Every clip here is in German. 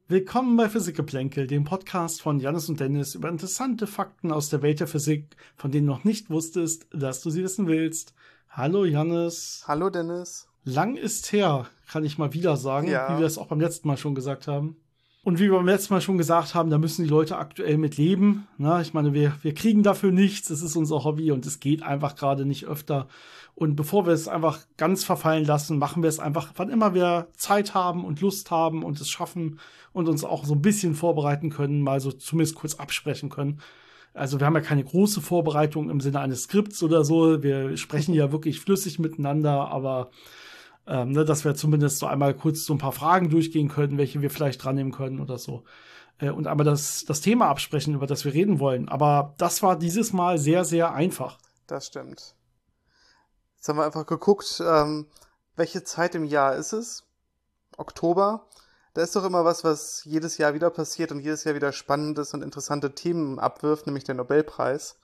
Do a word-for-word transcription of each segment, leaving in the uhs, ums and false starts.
Willkommen bei Physikgeplänkel, dem Podcast von Jannis und Dennis über interessante Fakten aus der Welt der Physik, von denen du noch nicht wusstest, dass du sie wissen willst. Hallo Jannis. Hallo Dennis. Lang ist her, kann ich mal wieder sagen, Ja. wie wir es auch beim letzten Mal schon gesagt haben. Und wie wir beim letzten Mal schon gesagt haben, da müssen die Leute aktuell mit leben. Na, ich meine, wir, wir kriegen dafür nichts, es ist unser Hobby und es geht einfach gerade nicht öfter. Und bevor wir es einfach ganz verfallen lassen, machen wir es einfach, wann immer wir Zeit haben und Lust haben und es schaffen und uns auch so ein bisschen vorbereiten können, mal so zumindest kurz absprechen können. Also wir haben ja keine große Vorbereitung im Sinne eines Skripts oder so. Wir sprechen ja wirklich flüssig miteinander, aber ähm, ne, dass wir zumindest so einmal kurz so ein paar Fragen durchgehen können, welche wir vielleicht dran nehmen können oder so. Äh, und aber das, das Thema absprechen, über das wir reden wollen. Aber das war dieses Mal sehr, sehr einfach. Das stimmt. Jetzt haben wir einfach geguckt, ähm, welche Zeit im Jahr ist es? Oktober. Da ist doch immer was, was jedes Jahr wieder passiert und jedes Jahr wieder spannendes und interessante Themen abwirft, nämlich der Nobelpreis.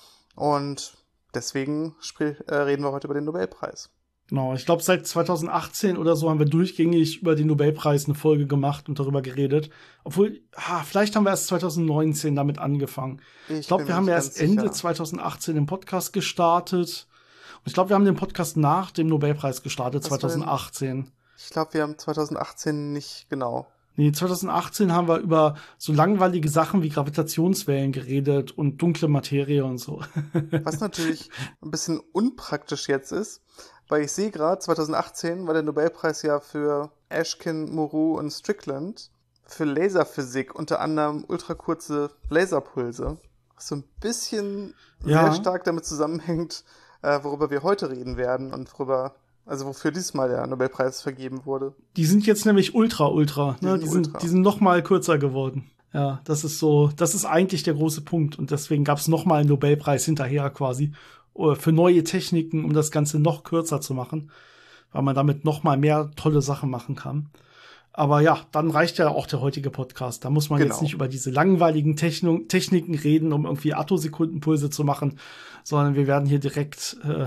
Und deswegen sprich, äh, reden wir heute über den Nobelpreis. Genau, ich glaube, seit zwanzig achtzehn oder so haben wir durchgängig über den Nobelpreis eine Folge gemacht und darüber geredet. Obwohl, ah, vielleicht haben wir erst zwanzig neunzehn damit angefangen. Ich, ich glaube, wir haben ja erst Ende zwanzig achtzehn den Podcast gestartet. Und ich glaube, wir haben den Podcast nach dem Nobelpreis gestartet, was zwanzig achtzehn. Ich glaube, wir haben zwanzig achtzehn nicht genau. Nee, zwanzig achtzehn haben wir über so langweilige Sachen wie Gravitationswellen geredet und dunkle Materie und so. Was natürlich ein bisschen unpraktisch jetzt ist, weil ich sehe gerade, zwanzig achtzehn war der Nobelpreis ja für Ashkin, Moreau und Strickland für Laserphysik, unter anderem ultrakurze Laserpulse, was so ein bisschen ja. sehr stark damit zusammenhängt, äh, worüber wir heute reden werden und worüber, also wofür diesmal der Nobelpreis vergeben wurde. Die sind jetzt nämlich ultra, ultra, ne? Die sind, die sind noch mal kürzer geworden. Ja, das ist so, das ist eigentlich der große Punkt und deswegen gab es noch mal einen Nobelpreis hinterher quasi für neue Techniken, um das Ganze noch kürzer zu machen, weil man damit noch mal mehr tolle Sachen machen kann. Aber ja, dann reicht ja auch der heutige Podcast. Da muss man genau. jetzt nicht über diese langweiligen Techno- Techniken reden, um irgendwie Attosekundenpulse zu machen, sondern wir werden hier direkt äh,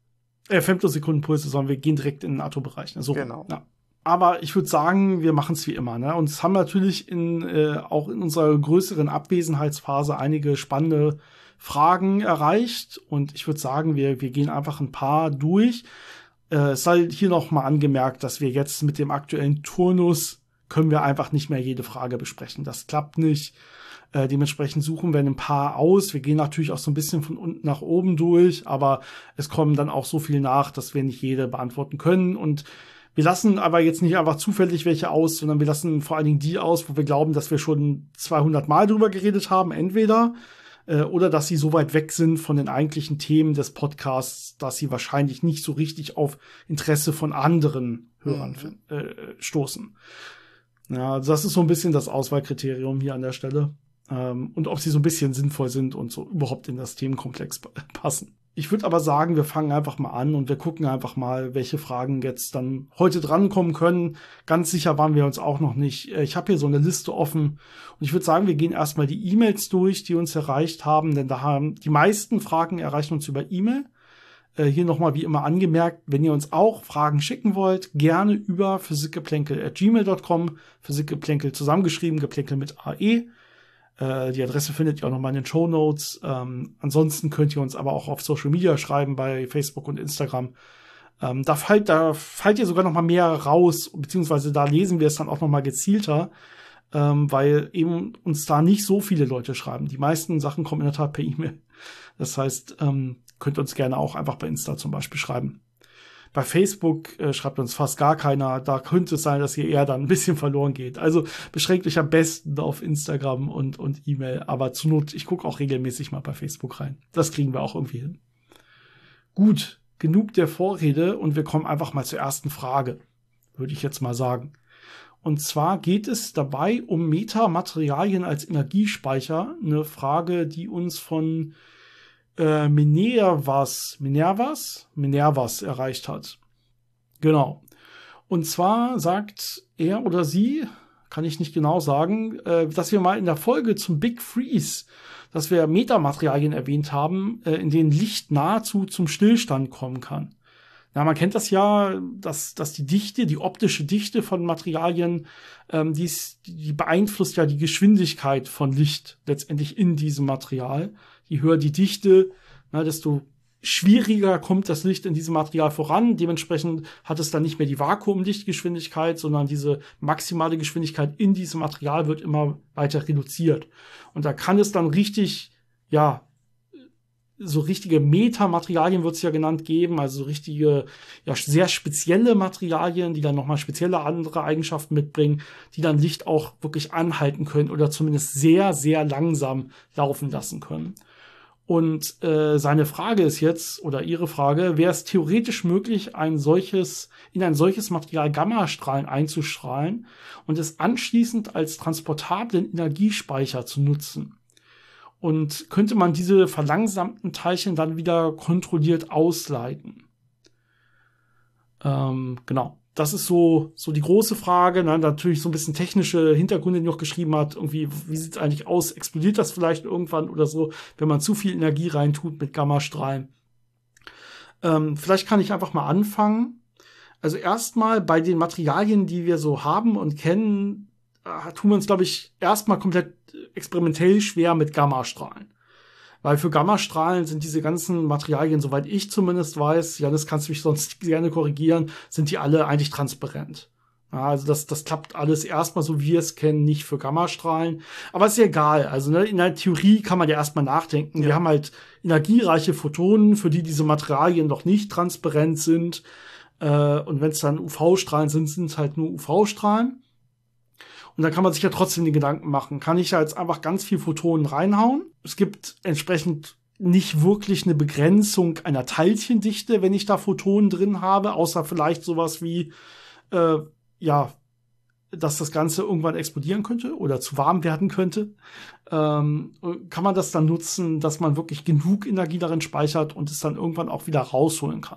äh Femtosekundenpulse, sondern wir gehen direkt in den Attobereich. Ne? So, genau. Ja. Aber ich würde sagen, wir machen es wie immer. Ne? Und es haben natürlich in, äh, auch in unserer größeren Abwesenheitsphase einige spannende Fragen erreicht. Und ich würde sagen, wir, wir gehen einfach ein paar durch. Äh, es sei hier noch mal angemerkt, dass wir jetzt mit dem aktuellen Turnus können wir einfach nicht mehr jede Frage besprechen. Das klappt nicht. Äh, dementsprechend suchen wir ein paar aus. Wir gehen natürlich auch so ein bisschen von unten nach oben durch, aber es kommen dann auch so viel nach, dass wir nicht jede beantworten können. Und wir lassen aber jetzt nicht einfach zufällig welche aus, sondern wir lassen vor allen Dingen die aus, wo wir glauben, dass wir schon zweihundert Mal drüber geredet haben, entweder äh, oder dass sie so weit weg sind von den eigentlichen Themen des Podcasts, dass sie wahrscheinlich nicht so richtig auf Interesse von anderen Hörern mhm. äh, stoßen. Ja, also das ist so ein bisschen das Auswahlkriterium hier an der Stelle. Ähm, und ob sie so ein bisschen sinnvoll sind und so überhaupt in das Themenkomplex passen. Ich würde aber sagen, wir fangen einfach mal an und wir gucken einfach mal, welche Fragen jetzt dann heute drankommen können. Ganz sicher waren wir uns auch noch nicht. Ich habe hier so eine Liste offen und ich würde sagen, wir gehen erstmal die E-Mails durch, die uns erreicht haben, denn da haben die meisten Fragen erreichen uns über E-Mail. Äh, hier nochmal wie immer angemerkt, wenn ihr uns auch Fragen schicken wollt, gerne über physikgeplänkel at gmail dot com, Physikgeplänkel zusammengeschrieben, Geplänkel mit A E. Die Adresse findet ihr auch nochmal in den Shownotes. Ähm, ansonsten könnt ihr uns aber auch auf Social Media schreiben, bei Facebook und Instagram. Ähm, da fallt, da fallt ihr sogar noch mal mehr raus, beziehungsweise da lesen wir es dann auch noch mal gezielter, ähm, weil eben uns da nicht so viele Leute schreiben. Die meisten Sachen kommen in der Tat per E-Mail. Das heißt, ähm, könnt ihr uns gerne auch einfach bei Insta zum Beispiel schreiben. Bei Facebook äh, schreibt uns fast gar keiner. Da könnte es sein, dass ihr eher dann ein bisschen verloren geht. Also beschränkt euch am besten auf Instagram und, und E-Mail. Aber zur Not, ich gucke auch regelmäßig mal bei Facebook rein. Das kriegen wir auch irgendwie hin. Gut, genug der Vorrede und wir kommen einfach mal zur ersten Frage, würde ich jetzt mal sagen. Und zwar geht es dabei um Metamaterialien als Energiespeicher. Eine Frage, die uns von Äh, Minervas, Minervas, Minervas erreicht hat. Genau. Und zwar sagt er oder sie, kann ich nicht genau sagen, äh, dass wir mal in der Folge zum Big Freeze, dass wir Metamaterialien erwähnt haben, äh, in denen Licht nahezu zum Stillstand kommen kann. Ja, man kennt das ja, dass, dass die Dichte, die optische Dichte von Materialien, ähm, die, ist, die beeinflusst ja die Geschwindigkeit von Licht letztendlich in diesem Material. Je höher die Dichte, na, desto schwieriger kommt das Licht in diesem Material voran. Dementsprechend hat es dann nicht mehr die Vakuumlichtgeschwindigkeit, sondern diese maximale Geschwindigkeit in diesem Material wird immer weiter reduziert. Und da kann es dann richtig, ja, so richtige Metamaterialien wird es ja genannt geben, also so richtige, ja, sehr spezielle Materialien, die dann nochmal spezielle andere Eigenschaften mitbringen, die dann Licht auch wirklich anhalten können oder zumindest sehr, sehr langsam laufen lassen können. Und äh, seine Frage ist jetzt, oder Ihre Frage, wäre es theoretisch möglich, ein solches, in ein solches Material Gammastrahlen einzustrahlen und es anschließend als transportablen Energiespeicher zu nutzen? Und könnte man diese verlangsamten Teilchen dann wieder kontrolliert ausleiten? Ähm, genau. Das ist so, so die große Frage. Ne? Natürlich so ein bisschen technische Hintergründe, die noch geschrieben hat. Irgendwie, wie sieht es eigentlich aus? Explodiert das vielleicht irgendwann oder so, wenn man zu viel Energie reintut mit Gammastrahlen? Ähm, vielleicht kann ich einfach mal anfangen. Also erstmal bei den Materialien, die wir so haben und kennen, tun wir uns, glaube ich, erstmal komplett experimentell schwer mit Gammastrahlen. Weil für Gammastrahlen sind diese ganzen Materialien, soweit ich zumindest weiß, ja, das kannst du mich sonst gerne korrigieren, sind die alle eigentlich transparent. Ja, also das, das klappt alles erstmal so, wie wir es kennen, nicht für Gammastrahlen. Aber ist ja egal. Also ne, in der Theorie kann man ja erstmal nachdenken. Ja. Wir haben halt energiereiche Photonen, für die diese Materialien noch nicht transparent sind. Äh, und wenn es dann U V-Strahlen sind, sind es halt nur U V-Strahlen. Und dann kann man sich ja trotzdem die Gedanken machen, kann ich ja jetzt einfach ganz viel Photonen reinhauen? Es gibt entsprechend nicht wirklich eine Begrenzung einer Teilchendichte, wenn ich da Photonen drin habe, außer vielleicht sowas wie, äh, ja, dass das Ganze irgendwann explodieren könnte oder zu warm werden könnte. Ähm, kann man das dann nutzen, dass man wirklich genug Energie darin speichert und es dann irgendwann auch wieder rausholen kann?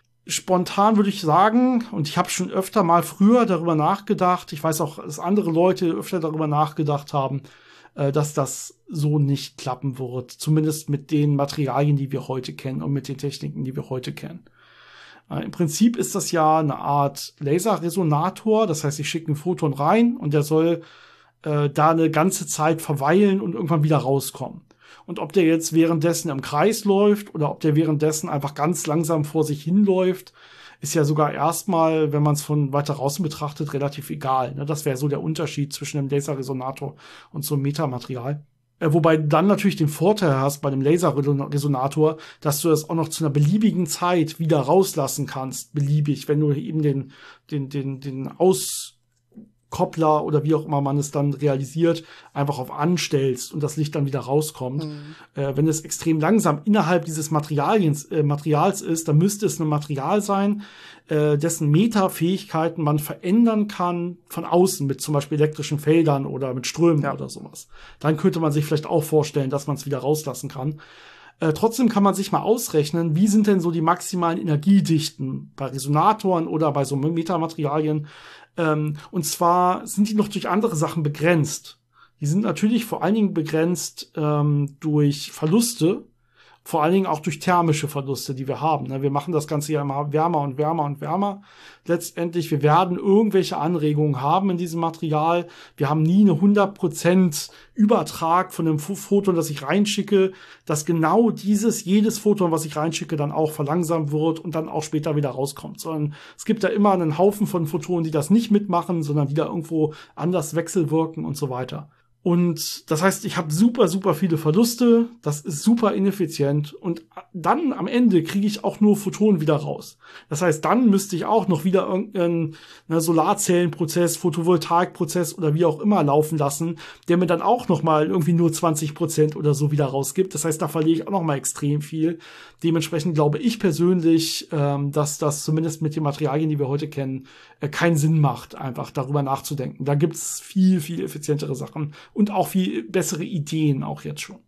Spontan würde ich sagen, und ich habe schon öfter mal früher darüber nachgedacht, ich weiß auch, dass andere Leute öfter darüber nachgedacht haben, äh, dass das so nicht klappen wird. Zumindest mit den Materialien, die wir heute kennen und mit den Techniken, die wir heute kennen. Äh, Im Prinzip ist das ja eine Art Laserresonator. Das heißt, ich schicke ein Photon rein und der soll äh, da eine ganze Zeit verweilen und irgendwann wieder rauskommen. Und ob der jetzt währenddessen im Kreis läuft oder ob der währenddessen einfach ganz langsam vor sich hinläuft, ist ja sogar erstmal, wenn man es von weiter draußen betrachtet, relativ egal. Das wäre so der Unterschied zwischen dem Laserresonator und so einem Metamaterial. Wobei du dann natürlich den Vorteil hast bei dem Laserresonator, dass du das auch noch zu einer beliebigen Zeit wieder rauslassen kannst, beliebig, wenn du eben den, den, den, den Aus Koppler oder wie auch immer man es dann realisiert, einfach auf anstellst und das Licht dann wieder rauskommt. Mhm. Äh, wenn es extrem langsam innerhalb dieses Materialiens, äh, Materials ist, dann müsste es ein Material sein, äh, dessen Metafähigkeiten man verändern kann von außen mit zum Beispiel elektrischen Feldern oder mit Strömen ja. oder sowas. Dann könnte man sich vielleicht auch vorstellen, dass man es wieder rauslassen kann. Äh, trotzdem kann man sich mal ausrechnen, wie sind denn so die maximalen Energiedichten bei Resonatoren oder bei so Metamaterialien. Ähm, und zwar sind die noch durch andere Sachen begrenzt. Die sind natürlich vor allen Dingen begrenzt ähm, durch Verluste, vor allen Dingen auch durch thermische Verluste, die wir haben. Wir machen das Ganze ja immer wärmer und wärmer und wärmer. Letztendlich, wir werden irgendwelche Anregungen haben in diesem Material. Wir haben nie eine hundert Prozent Übertrag von dem Photon, das ich reinschicke, dass genau dieses, jedes Photon, was ich reinschicke, dann auch verlangsamt wird und dann auch später wieder rauskommt. Sondern es gibt da immer einen Haufen von Photonen, die das nicht mitmachen, sondern die da irgendwo anders wechselwirken und so weiter. Und das heißt, ich habe super, super viele Verluste. Das ist super ineffizient. Und dann am Ende kriege ich auch nur Photonen wieder raus. Das heißt, dann müsste ich auch noch wieder irgendeinen Solarzellenprozess, Photovoltaikprozess oder wie auch immer laufen lassen, der mir dann auch noch mal irgendwie nur zwanzig Prozent oder so wieder rausgibt. Das heißt, da verliere ich auch noch mal extrem viel. Dementsprechend glaube ich persönlich, ähm, dass das zumindest mit den Materialien, die wir heute kennen, äh, keinen Sinn macht, einfach darüber nachzudenken. Da gibt's viel, viel effizientere Sachen. Und auch viel bessere Ideen auch jetzt schon.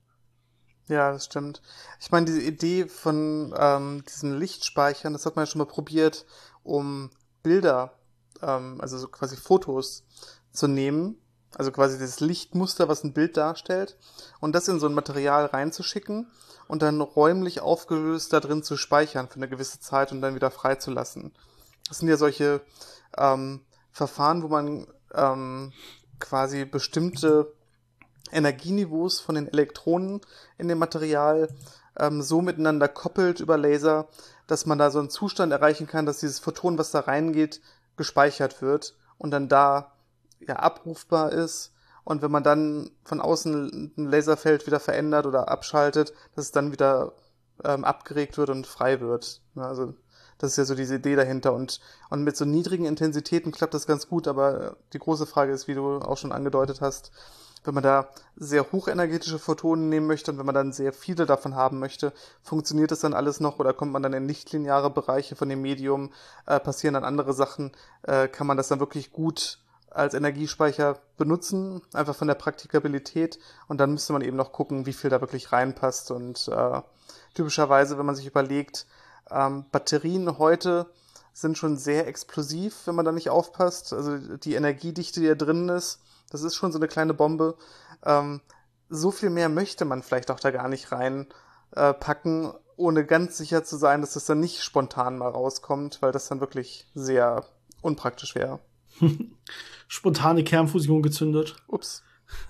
Ja, das stimmt. Ich meine, diese Idee von ähm, diesen Lichtspeichern, das hat man ja schon mal probiert, um Bilder, ähm, also so quasi Fotos zu nehmen also quasi das Lichtmuster, was ein Bild darstellt, und das in so ein Material reinzuschicken und dann räumlich aufgelöst da drin zu speichern für eine gewisse Zeit und dann wieder freizulassen. Das sind ja solche ähm, Verfahren, wo man ähm, quasi bestimmte Energieniveaus von den Elektronen in dem Material ähm, so miteinander koppelt über Laser, dass man da so einen Zustand erreichen kann, dass dieses Photon, was da reingeht, gespeichert wird und dann da ja abrufbar ist. Und wenn man dann von außen ein Laserfeld wieder verändert oder abschaltet, dass es dann wieder ähm, abgeregt wird und frei wird. Ja, also das ist ja so diese Idee dahinter. Und, und mit so niedrigen Intensitäten klappt das ganz gut, aber die große Frage ist, wie du auch schon angedeutet hast, wenn man da sehr hochenergetische Photonen nehmen möchte und wenn man dann sehr viele davon haben möchte, funktioniert das dann alles noch oder kommt man dann in nichtlineare Bereiche von dem Medium, äh, passieren dann andere Sachen, äh, kann man das dann wirklich gut als Energiespeicher benutzen, einfach von der Praktikabilität, und dann müsste man eben noch gucken, wie viel da wirklich reinpasst. Und äh, typischerweise, wenn man sich überlegt, ähm, Batterien heute sind schon sehr explosiv, wenn man da nicht aufpasst, also die Energiedichte, die da drin ist, das ist schon so eine kleine Bombe. Ähm, so viel mehr möchte man vielleicht auch da gar nicht reinpacken, äh, ohne ganz sicher zu sein, dass das dann nicht spontan mal rauskommt, weil das dann wirklich sehr unpraktisch wäre. Spontane Kernfusion gezündet. Ups.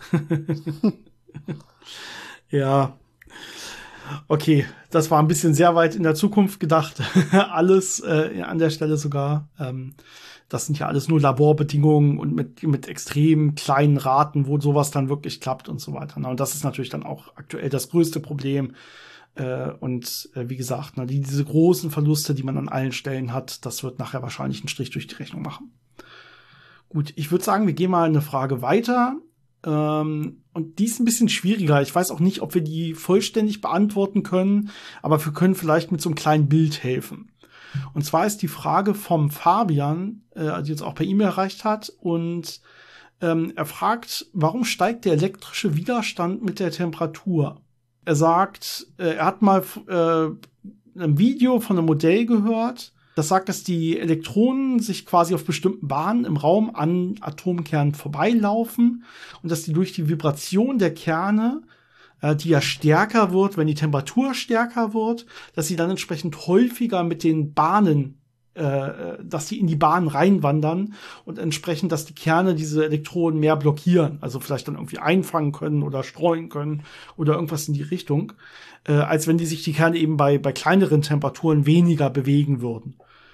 Ja. Okay, das war ein bisschen sehr weit in der Zukunft gedacht. Alles äh, an der Stelle sogar. Ähm, das sind ja alles nur Laborbedingungen und mit, mit extrem kleinen Raten, wo sowas dann wirklich klappt und so weiter. Und das ist natürlich dann auch aktuell das größte Problem. Äh, und äh, wie gesagt, na, die, diese großen Verluste, die man an allen Stellen hat, das wird nachher wahrscheinlich einen Strich durch die Rechnung machen. Gut, ich würde sagen, wir gehen mal eine Frage weiter. Ähm, und die ist ein bisschen schwieriger. Ich weiß auch nicht, ob wir die vollständig beantworten können, aber wir können vielleicht mit so einem kleinen Bild helfen. Und zwar ist die Frage vom Fabian, äh, die uns auch per E-Mail erreicht hat. Und ähm, er fragt, warum steigt der elektrische Widerstand mit der Temperatur? Er sagt, äh, er hat mal äh, ein Video von einem Modell gehört, das sagt, dass die Elektronen sich quasi auf bestimmten Bahnen im Raum an Atomkernen vorbeilaufen und dass die durch die Vibration der Kerne, äh, die ja stärker wird, wenn die Temperatur stärker wird, dass sie dann entsprechend häufiger mit den Bahnen, äh, dass die in die Bahnen reinwandern und entsprechend, dass die Kerne diese Elektronen mehr blockieren, also vielleicht dann irgendwie einfangen können oder streuen können oder irgendwas in die Richtung, äh, als wenn die sich die Kerne eben bei, bei kleineren Temperaturen weniger bewegen würden.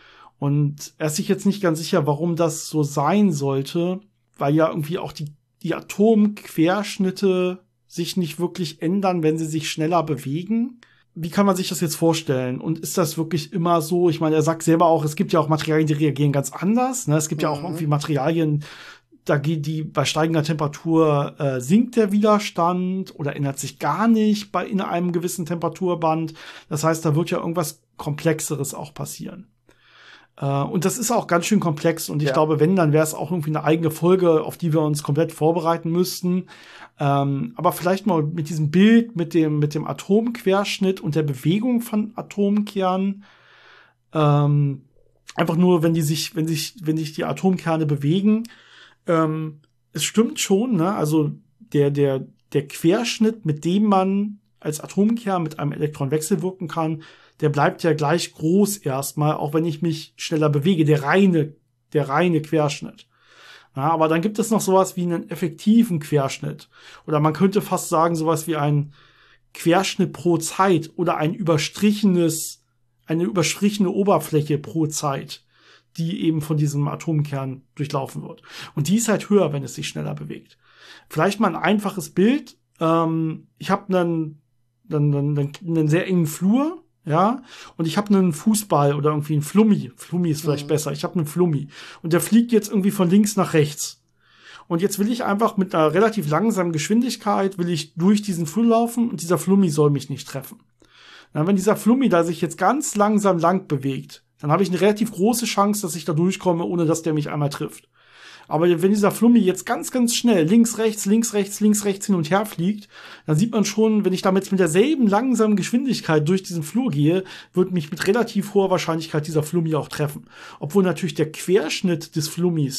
Und er ist sich jetzt nicht ganz sicher, warum das so sein sollte, weil ja irgendwie auch die, die Atomquerschnitte sich nicht wirklich ändern, wenn sie sich schneller bewegen. Wie kann man sich das jetzt vorstellen? Und ist das wirklich immer so? Ich meine, er sagt selber auch, es gibt ja auch Materialien, die reagieren ganz anders. Ne? Es gibt mhm. ja auch irgendwie Materialien, da geht die bei steigender Temperatur äh, sinkt der Widerstand oder ändert sich gar nicht bei in einem gewissen Temperaturband. Das heißt, da wird ja irgendwas Komplexeres auch passieren. Uh, und das ist auch ganz schön komplex. Und ich ja. glaube, wenn, dann wäre es auch irgendwie eine eigene Folge, auf die wir uns komplett vorbereiten müssten. Ähm, aber vielleicht mal mit diesem Bild, mit dem, mit dem Atomquerschnitt und der Bewegung von Atomkernen. Ähm, einfach nur, wenn die sich, wenn sich, wenn sich die Atomkerne bewegen. Ähm, es stimmt schon, ne? Also der, der, der Querschnitt, mit dem man als Atomkern mit einem Elektron wechselwirken kann, der bleibt ja gleich groß erstmal, auch wenn ich mich schneller bewege, der reine, der reine Querschnitt. Ja, aber dann gibt es noch sowas wie einen effektiven Querschnitt. Oder man könnte fast sagen, sowas wie ein Querschnitt pro Zeit oder ein überstrichenes, eine überstrichene Oberfläche pro Zeit, die eben von diesem Atomkern durchlaufen wird. Und die ist halt höher, wenn es sich schneller bewegt. Vielleicht mal ein einfaches Bild. Ähm, ich habe einen, einen, einen, einen sehr engen Flur. Ja, und ich habe einen Fußball oder irgendwie einen Flummi. Flummi ist vielleicht mhm. besser. Ich habe einen Flummi. Und der fliegt jetzt irgendwie von links nach rechts. Und jetzt will ich einfach mit einer relativ langsamen Geschwindigkeit, will ich durch diesen Flur laufen und dieser Flummi soll mich nicht treffen. Na, wenn dieser Flummi da sich jetzt ganz langsam lang bewegt, dann habe ich eine relativ große Chance, dass ich da durchkomme, ohne dass der mich einmal trifft. Aber wenn dieser Flummi jetzt ganz, ganz schnell links, rechts, links, rechts, links, rechts hin und her fliegt, dann sieht man schon, wenn ich damit mit derselben langsamen Geschwindigkeit durch diesen Flur gehe, wird mich mit relativ hoher Wahrscheinlichkeit dieser Flummi auch treffen. Obwohl natürlich der Querschnitt des Flummis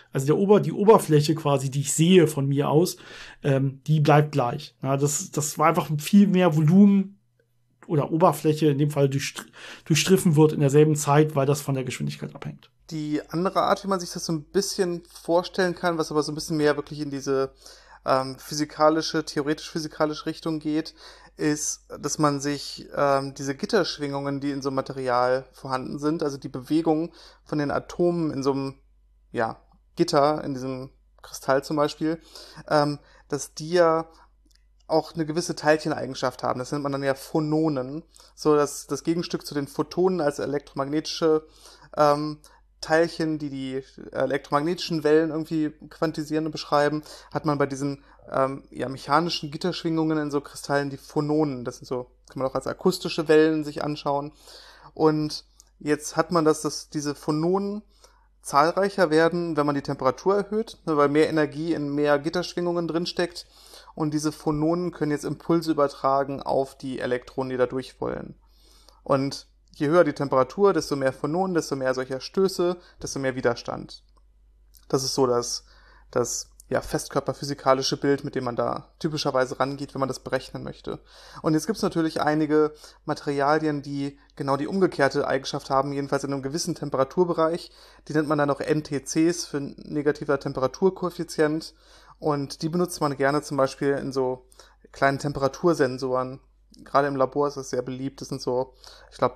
Also der Ober, die Oberfläche quasi, die ich sehe von mir aus, ähm, die bleibt gleich. Ja, das, das war einfach viel mehr Volumen oder Oberfläche, in dem Fall durch, durchstriffen wird in derselben Zeit, weil das von der Geschwindigkeit abhängt. Die andere Art, wie man sich das so ein bisschen vorstellen kann, was aber so ein bisschen mehr wirklich in diese ähm, physikalische, theoretisch-physikalische Richtung geht, ist, dass man sich ähm, diese Gitterschwingungen, die in so einem Material vorhanden sind, also die Bewegung von den Atomen in so einem, ja, Gitter, in diesem Kristall zum Beispiel, ähm, dass die ja auch eine gewisse Teilcheneigenschaft haben. Das nennt man dann ja Phononen. So das, das Gegenstück zu den Photonen als elektromagnetische ähm, Teilchen, die die elektromagnetischen Wellen irgendwie quantisieren und beschreiben, hat man bei diesen ähm, ja, mechanischen Gitterschwingungen in so Kristallen die Phononen. Das sind so, kann man auch als akustische Wellen sich anschauen. Und jetzt hat man das, dass diese Phononen zahlreicher werden, wenn man die Temperatur erhöht, ne, weil mehr Energie in mehr Gitterschwingungen drinsteckt. Und diese Phononen können jetzt Impulse übertragen auf die Elektronen, die da durch wollen. Und je höher die Temperatur, desto mehr Phononen, desto mehr solcher Stöße, desto mehr Widerstand. Das ist so das, das ja, festkörperphysikalische Bild, mit dem man da typischerweise rangeht, wenn man das berechnen möchte. Und jetzt gibt es natürlich einige Materialien, die genau die umgekehrte Eigenschaft haben, jedenfalls in einem gewissen Temperaturbereich. Die nennt man dann auch N T Cs für negativer Temperaturkoeffizient. Und die benutzt man gerne zum Beispiel in so kleinen Temperatursensoren. Gerade im Labor ist das sehr beliebt. Das sind so, ich glaube,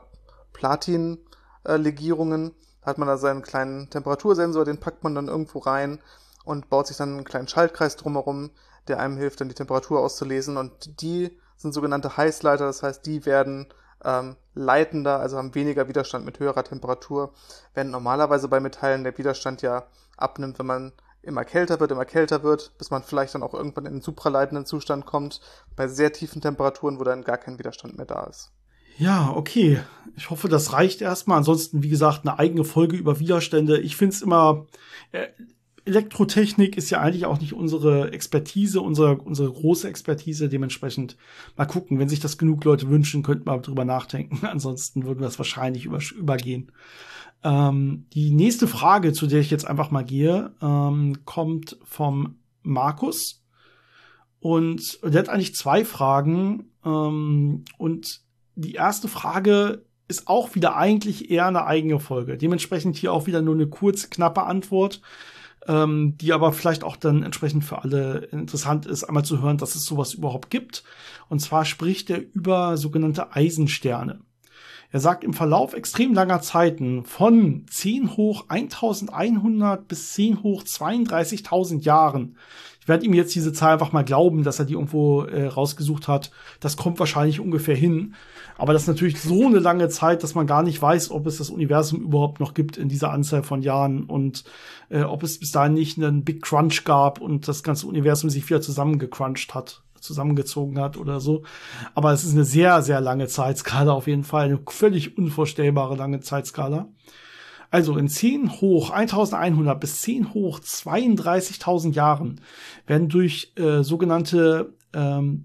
Platin-Legierungen. Da hat man da seinen kleinen Temperatursensor, den packt man dann irgendwo rein und baut sich dann einen kleinen Schaltkreis drumherum, der einem hilft, dann die Temperatur auszulesen. Und die sind sogenannte Heißleiter, das heißt, die werden ähm, leitender, also haben weniger Widerstand mit höherer Temperatur, während normalerweise bei Metallen der Widerstand ja abnimmt, wenn man immer kälter wird, immer kälter wird, bis man vielleicht dann auch irgendwann in einen supraleitenden Zustand kommt, bei sehr tiefen Temperaturen, wo dann gar kein Widerstand mehr da ist. Ja, okay. Ich hoffe, das reicht erstmal. Ansonsten, wie gesagt, eine eigene Folge über Widerstände. Ich finde es immer, äh, Elektrotechnik ist ja eigentlich auch nicht unsere Expertise, unsere, unsere große Expertise. Dementsprechend mal gucken, wenn sich das genug Leute wünschen, könnten wir drüber nachdenken. Ansonsten würden wir es wahrscheinlich über, übergehen. Ähm, die nächste Frage, zu der ich jetzt einfach mal gehe, ähm, kommt vom Markus. Und der hat eigentlich zwei Fragen. Ähm, und die erste Frage ist auch wieder eigentlich eher eine eigene Folge. Dementsprechend hier auch wieder nur eine kurze, knappe Antwort, ähm, die aber vielleicht auch dann entsprechend für alle interessant ist, einmal zu hören, dass es sowas überhaupt gibt. Und zwar spricht er über sogenannte Eisensterne. Er sagt, im Verlauf extrem langer Zeiten von zehn hoch eintausendeinhundert bis zehn hoch zweiunddreißigtausend Jahren. Ich werde ihm jetzt diese Zahl einfach mal glauben, dass er die irgendwo äh, rausgesucht hat. Das kommt wahrscheinlich ungefähr hin. Aber das ist natürlich so eine lange Zeit, dass man gar nicht weiß, ob es das Universum überhaupt noch gibt in dieser Anzahl von Jahren und äh, ob es bis dahin nicht einen Big Crunch gab und das ganze Universum sich wieder zusammengecrunched hat, zusammengezogen hat oder so. Aber es ist eine sehr, sehr lange Zeitskala auf jeden Fall. Eine völlig unvorstellbare lange Zeitskala. Also in zehn hoch eintausendeinhundert bis zehn hoch zweiunddreißigtausend Jahren werden durch äh, sogenannte ähm,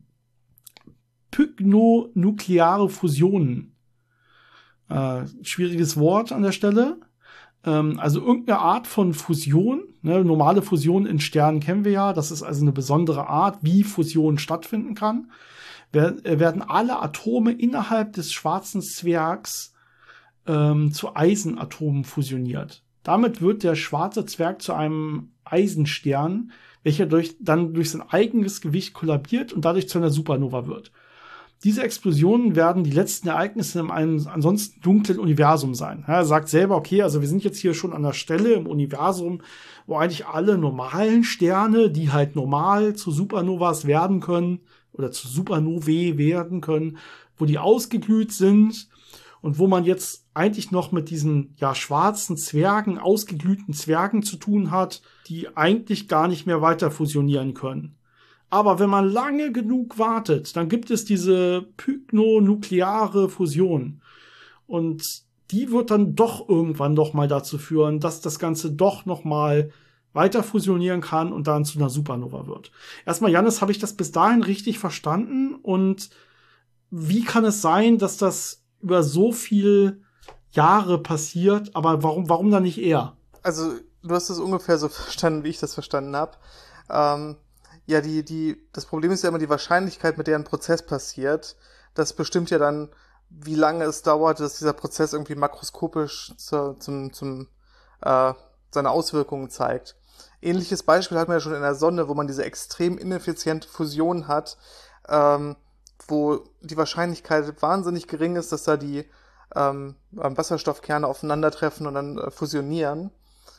pygnonukleare Fusionen, äh, schwieriges Wort an der Stelle, ähm, also irgendeine Art von Fusion, ne, normale Fusion in Sternen kennen wir ja, das ist also eine besondere Art, wie Fusion stattfinden kann, Wer, äh, werden alle Atome innerhalb des schwarzen Zwergs ähm, zu Eisenatomen fusioniert. Damit wird der schwarze Zwerg zu einem Eisenstern, welcher durch, dann durch sein eigenes Gewicht kollabiert und dadurch zu einer Supernova wird. Diese Explosionen werden die letzten Ereignisse in einem ansonsten dunklen Universum sein. Er sagt selber, okay, also wir sind jetzt hier schon an der Stelle im Universum, wo eigentlich alle normalen Sterne, die halt normal zu Supernovas werden können oder zu Supernovae werden können, wo die ausgeglüht sind und wo man jetzt eigentlich noch mit diesen ja schwarzen Zwergen, ausgeglühten Zwergen zu tun hat, die eigentlich gar nicht mehr weiter fusionieren können. Aber wenn man lange genug wartet, dann gibt es diese pygnonukleare Fusion. Und die wird dann doch irgendwann noch mal dazu führen, dass das Ganze doch noch mal weiter fusionieren kann und dann zu einer Supernova wird. Erstmal, Jannis, habe ich das bis dahin richtig verstanden? Und wie kann es sein, dass das über so viele Jahre passiert, aber warum, warum dann nicht eher? Also du hast es ungefähr so verstanden, wie ich das verstanden habe. Ähm, ja, die, die, das Problem ist ja immer die Wahrscheinlichkeit, mit der ein Prozess passiert. Das bestimmt ja dann, wie lange es dauert, dass dieser Prozess irgendwie makroskopisch zu, zum, zum, äh, seine Auswirkungen zeigt. Ähnliches Beispiel hat man ja schon in der Sonne, wo man diese extrem ineffiziente Fusion hat, ähm, wo die Wahrscheinlichkeit wahnsinnig gering ist, dass da die ähm, Wasserstoffkerne aufeinandertreffen und dann äh, fusionieren.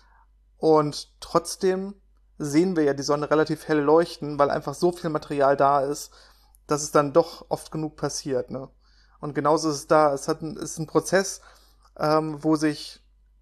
Und trotzdem sehen wir ja die Sonne relativ hell leuchten, weil einfach so viel Material da ist, dass es dann doch oft genug passiert, ne? Und genauso ist es da. Es hat ein, ist ein Prozess, ähm, wo sich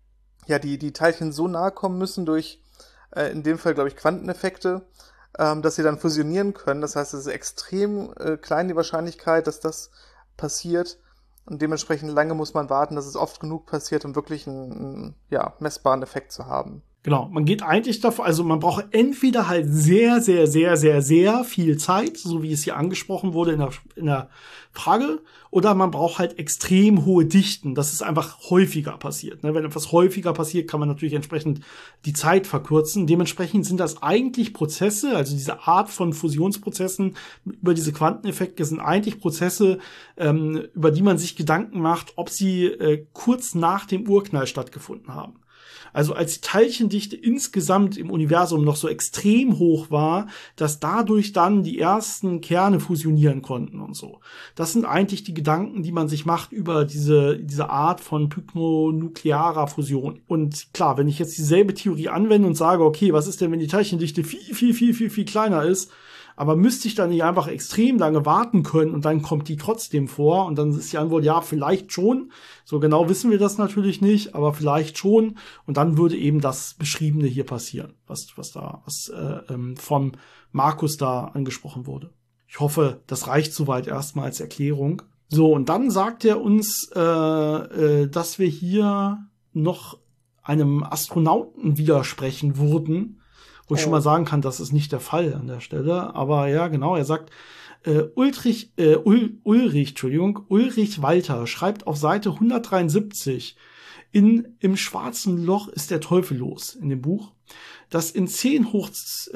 ja die, die Teilchen so nahe kommen müssen durch, äh, in dem Fall, glaube ich, Quanteneffekte, ähm, dass sie dann fusionieren können. Das heißt, es ist extrem äh, klein, die Wahrscheinlichkeit, dass das passiert. Und dementsprechend lange muss man warten, dass es oft genug passiert, um wirklich einen, einen ja, messbaren Effekt zu haben. Genau, man geht eigentlich davon, also man braucht entweder halt sehr, sehr, sehr, sehr, sehr viel Zeit, so wie es hier angesprochen wurde in der, in der Frage, oder man braucht halt extrem hohe Dichten, dass es einfach häufiger passiert. Wenn etwas häufiger passiert, kann man natürlich entsprechend die Zeit verkürzen. Dementsprechend sind das eigentlich Prozesse, also diese Art von Fusionsprozessen über diese Quanteneffekte sind eigentlich Prozesse, ähm, über die man sich Gedanken macht, ob sie äh, kurz nach dem Urknall stattgefunden haben. Also als die Teilchendichte insgesamt im Universum noch so extrem hoch war, dass dadurch dann die ersten Kerne fusionieren konnten und so. Das sind eigentlich die Gedanken, die man sich macht über diese, diese Art von pykonuklearer Fusion. Und klar, wenn ich jetzt dieselbe Theorie anwende und sage, okay, was ist denn, wenn die Teilchendichte viel, viel, viel, viel, viel kleiner ist, aber müsste ich dann nicht einfach extrem lange warten können und dann kommt die trotzdem vor? Und dann ist die Antwort, ja, vielleicht schon. So genau wissen wir das natürlich nicht, aber vielleicht schon. Und dann würde eben das Beschriebene hier passieren, was, was da, was äh, ähm, vom Markus da angesprochen wurde. Ich hoffe, das reicht soweit erstmal als Erklärung. So, und dann sagt er uns, äh, äh, dass wir hier noch einem Astronauten widersprechen würden, wo ich oh. schon mal sagen kann, das ist nicht der Fall an der Stelle. Aber ja, genau, er sagt, äh, Ulrich, äh, Ul, Ulrich, Entschuldigung, Ulrich Walter schreibt auf Seite hundertdreiundsiebzig, in Im schwarzen Loch ist der Teufel los, in dem Buch, dass in zehn hoch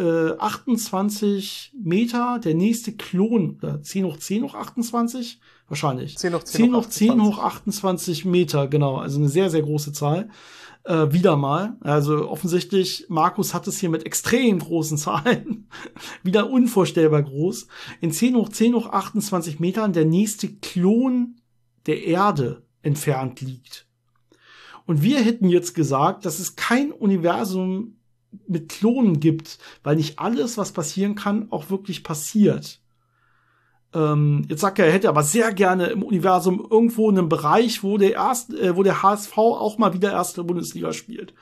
achtundzwanzig Meter der nächste Klon, oder zehn hoch zehn hoch achtundzwanzig, wahrscheinlich. zehn hoch zehn hoch achtundzwanzig Meter, genau, also eine sehr, sehr große Zahl. Äh, wieder mal. Also offensichtlich, Markus hat es hier mit extrem großen Zahlen. Wieder unvorstellbar groß. In zehn hoch zehn hoch achtundzwanzig Metern der nächste Klon der Erde entfernt liegt. Und wir hätten jetzt gesagt, dass es kein Universum mit Klonen gibt, weil nicht alles, was passieren kann, auch wirklich passiert. Ähm, jetzt sagt er, er hätte aber sehr gerne im Universum irgendwo einen Bereich, wo der erste, äh, wo der H S V auch mal wieder erste Bundesliga spielt.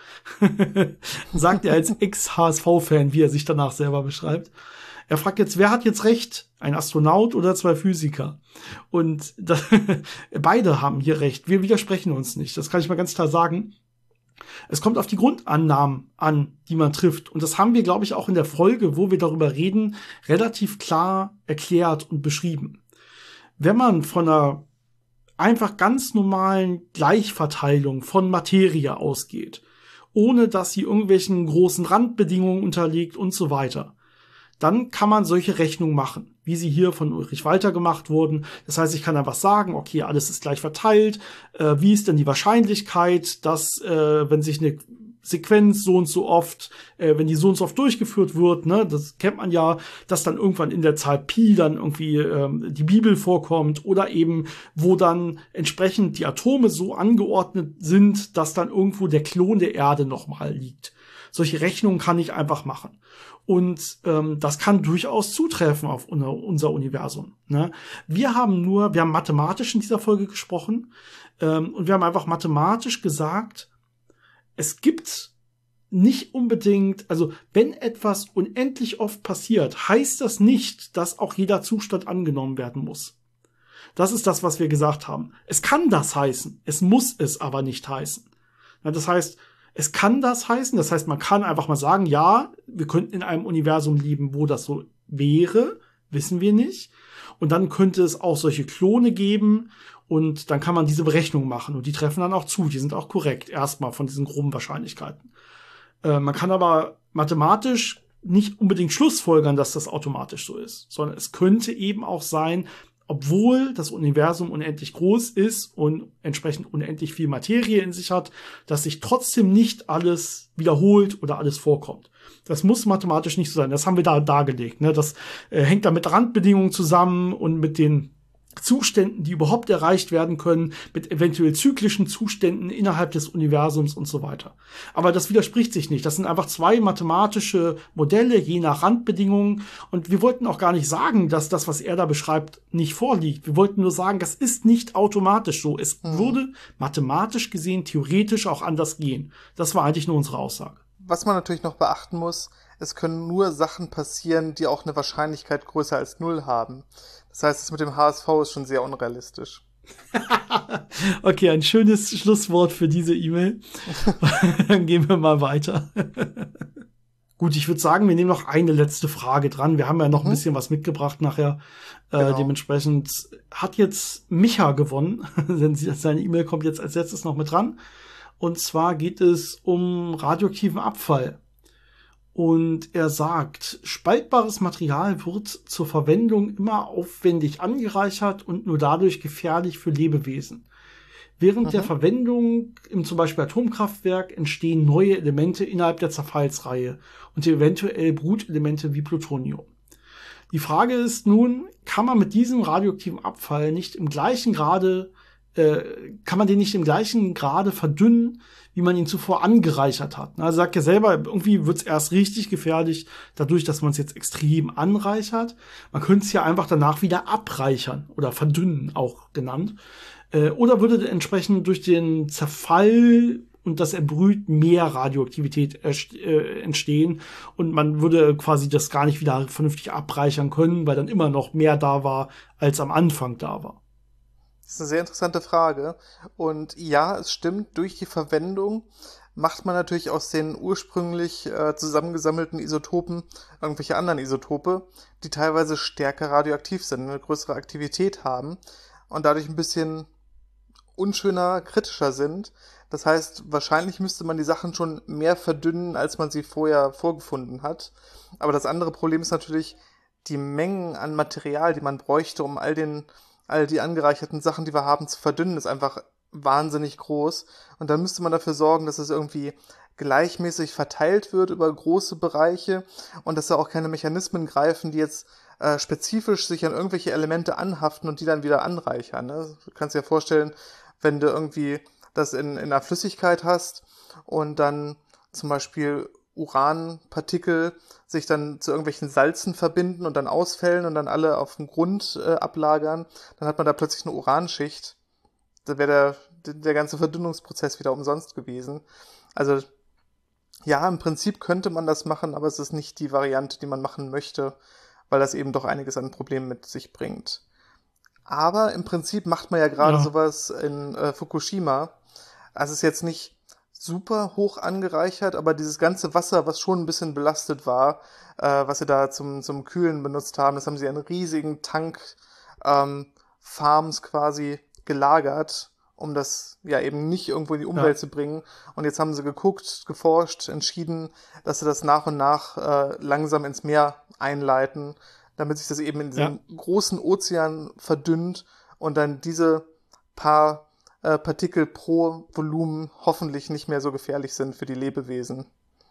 Sagt er als Ex-H S V-Fan, wie er sich danach selber beschreibt. Er fragt jetzt, wer hat jetzt recht? Ein Astronaut oder zwei Physiker? Und das, beide haben hier recht. Wir widersprechen uns nicht. Das kann ich mal ganz klar sagen. Es kommt auf die Grundannahmen an, die man trifft. Und das haben wir, glaube ich, auch in der Folge, wo wir darüber reden, relativ klar erklärt und beschrieben. Wenn man von einer einfach ganz normalen Gleichverteilung von Materie ausgeht, ohne dass sie irgendwelchen großen Randbedingungen unterliegt und so weiter, dann kann man solche Rechnungen machen, wie sie hier von Ulrich Walter gemacht wurden. Das heißt, ich kann einfach sagen, okay, alles ist gleich verteilt. Äh, wie ist denn die Wahrscheinlichkeit, dass, äh, wenn sich eine Sequenz so und so oft, äh, wenn die so und so oft durchgeführt wird, ne, das kennt man ja, dass dann irgendwann in der Zahl Pi dann irgendwie ähm, die Bibel vorkommt oder eben, wo dann entsprechend die Atome so angeordnet sind, dass dann irgendwo der Klon der Erde nochmal liegt. Solche Rechnungen kann ich einfach machen. Und ähm, das kann durchaus zutreffen auf unser Universum. Ne? Wir haben nur, wir haben mathematisch in dieser Folge gesprochen ähm, und wir haben einfach mathematisch gesagt, es gibt nicht unbedingt, also wenn etwas unendlich oft passiert, heißt das nicht, dass auch jeder Zustand angenommen werden muss. Das ist das, was wir gesagt haben. Es kann das heißen, es muss es aber nicht heißen. Ja, das heißt, es kann das heißen, das heißt, man kann einfach mal sagen, ja, wir könnten in einem Universum leben, wo das so wäre, wissen wir nicht. Und dann könnte es auch solche Klone geben und dann kann man diese Berechnung machen und die treffen dann auch zu, die sind auch korrekt, erstmal von diesen groben Wahrscheinlichkeiten. Äh, man kann aber mathematisch nicht unbedingt schlussfolgern, dass das automatisch so ist, sondern es könnte eben auch sein, obwohl das Universum unendlich groß ist und entsprechend unendlich viel Materie in sich hat, dass sich trotzdem nicht alles wiederholt oder alles vorkommt. Das muss mathematisch nicht so sein. Das haben wir da dargelegt. Ne? Das äh, hängt da mit Randbedingungen zusammen und mit den Zuständen, die überhaupt erreicht werden können, mit eventuell zyklischen Zuständen innerhalb des Universums und so weiter. Aber das widerspricht sich nicht. Das sind einfach zwei mathematische Modelle, je nach Randbedingungen. Und wir wollten auch gar nicht sagen, dass das, was er da beschreibt, nicht vorliegt. Wir wollten nur sagen, das ist nicht automatisch so. Es mhm. würde mathematisch gesehen, theoretisch auch anders gehen. Das war eigentlich nur unsere Aussage. Was man natürlich noch beachten muss, es können nur Sachen passieren, die auch eine Wahrscheinlichkeit größer als null haben. Das heißt, das mit dem H S V ist schon sehr unrealistisch. Okay, ein schönes Schlusswort für diese E-Mail. Dann gehen wir mal weiter. Gut, ich würde sagen, wir nehmen noch eine letzte Frage dran. Wir haben ja noch mhm. ein bisschen was mitgebracht nachher. Genau. Äh, dementsprechend hat jetzt Micha gewonnen, denn seine E-Mail kommt jetzt als letztes noch mit dran. Und zwar geht es um radioaktiven Abfall. Und er sagt, spaltbares Material wird zur Verwendung immer aufwendig angereichert und nur dadurch gefährlich für Lebewesen. Während mhm. der Verwendung im zum Beispiel Atomkraftwerk entstehen neue Elemente innerhalb der Zerfallsreihe und eventuell Brutelemente wie Plutonium. Die Frage ist nun, kann man mit diesem radioaktiven Abfall nicht im gleichen Grade kann man den nicht im gleichen Grade verdünnen, wie man ihn zuvor angereichert hat. Er sagt ja selber, irgendwie wird es erst richtig gefährlich, dadurch, dass man es jetzt extrem anreichert. Man könnte es ja einfach danach wieder abreichern oder verdünnen, auch genannt. Oder würde entsprechend durch den Zerfall und das Erbrüht mehr Radioaktivität entstehen und man würde quasi das gar nicht wieder vernünftig abreichern können, weil dann immer noch mehr da war, als am Anfang da war. Das ist eine sehr interessante Frage. Und ja, es stimmt, durch die Verwendung macht man natürlich aus den ursprünglich äh, zusammengesammelten Isotopen irgendwelche anderen Isotope, die teilweise stärker radioaktiv sind, eine größere Aktivität haben und dadurch ein bisschen unschöner, kritischer sind. Das heißt, wahrscheinlich müsste man die Sachen schon mehr verdünnen, als man sie vorher vorgefunden hat. Aber das andere Problem ist natürlich die Mengen an Material, die man bräuchte, um all den all die angereicherten Sachen, die wir haben, zu verdünnen, ist einfach wahnsinnig groß. Und dann müsste man dafür sorgen, dass es irgendwie gleichmäßig verteilt wird über große Bereiche und dass da auch keine Mechanismen greifen, die jetzt äh, spezifisch sich an irgendwelche Elemente anhaften und die dann wieder anreichern. Ne? Du kannst dir vorstellen, wenn du irgendwie das in, in einer Flüssigkeit hast und dann zum Beispiel Uranpartikel sich dann zu irgendwelchen Salzen verbinden und dann ausfällen und dann alle auf dem Grund äh, ablagern, dann hat man da plötzlich eine Uranschicht. Da wäre der, der ganze Verdünnungsprozess wieder umsonst gewesen. Also ja, im Prinzip könnte man das machen, aber es ist nicht die Variante, die man machen möchte, weil das eben doch einiges an Problemen mit sich bringt. Aber im Prinzip macht man ja gerade ja. sowas in äh, Fukushima. Also es ist jetzt nicht super hoch angereichert, aber dieses ganze Wasser, was schon ein bisschen belastet war, äh, was sie da zum zum Kühlen benutzt haben, das haben sie in riesigen Tank ähm, Farms quasi gelagert, um das ja eben nicht irgendwo in die Umwelt ja. zu bringen. Und jetzt haben sie geguckt, geforscht, entschieden, dass sie das nach und nach äh, langsam ins Meer einleiten, damit sich das eben in diesem ja. großen Ozean verdünnt und dann diese paar Äh, Partikel pro Volumen hoffentlich nicht mehr so gefährlich sind für die Lebewesen.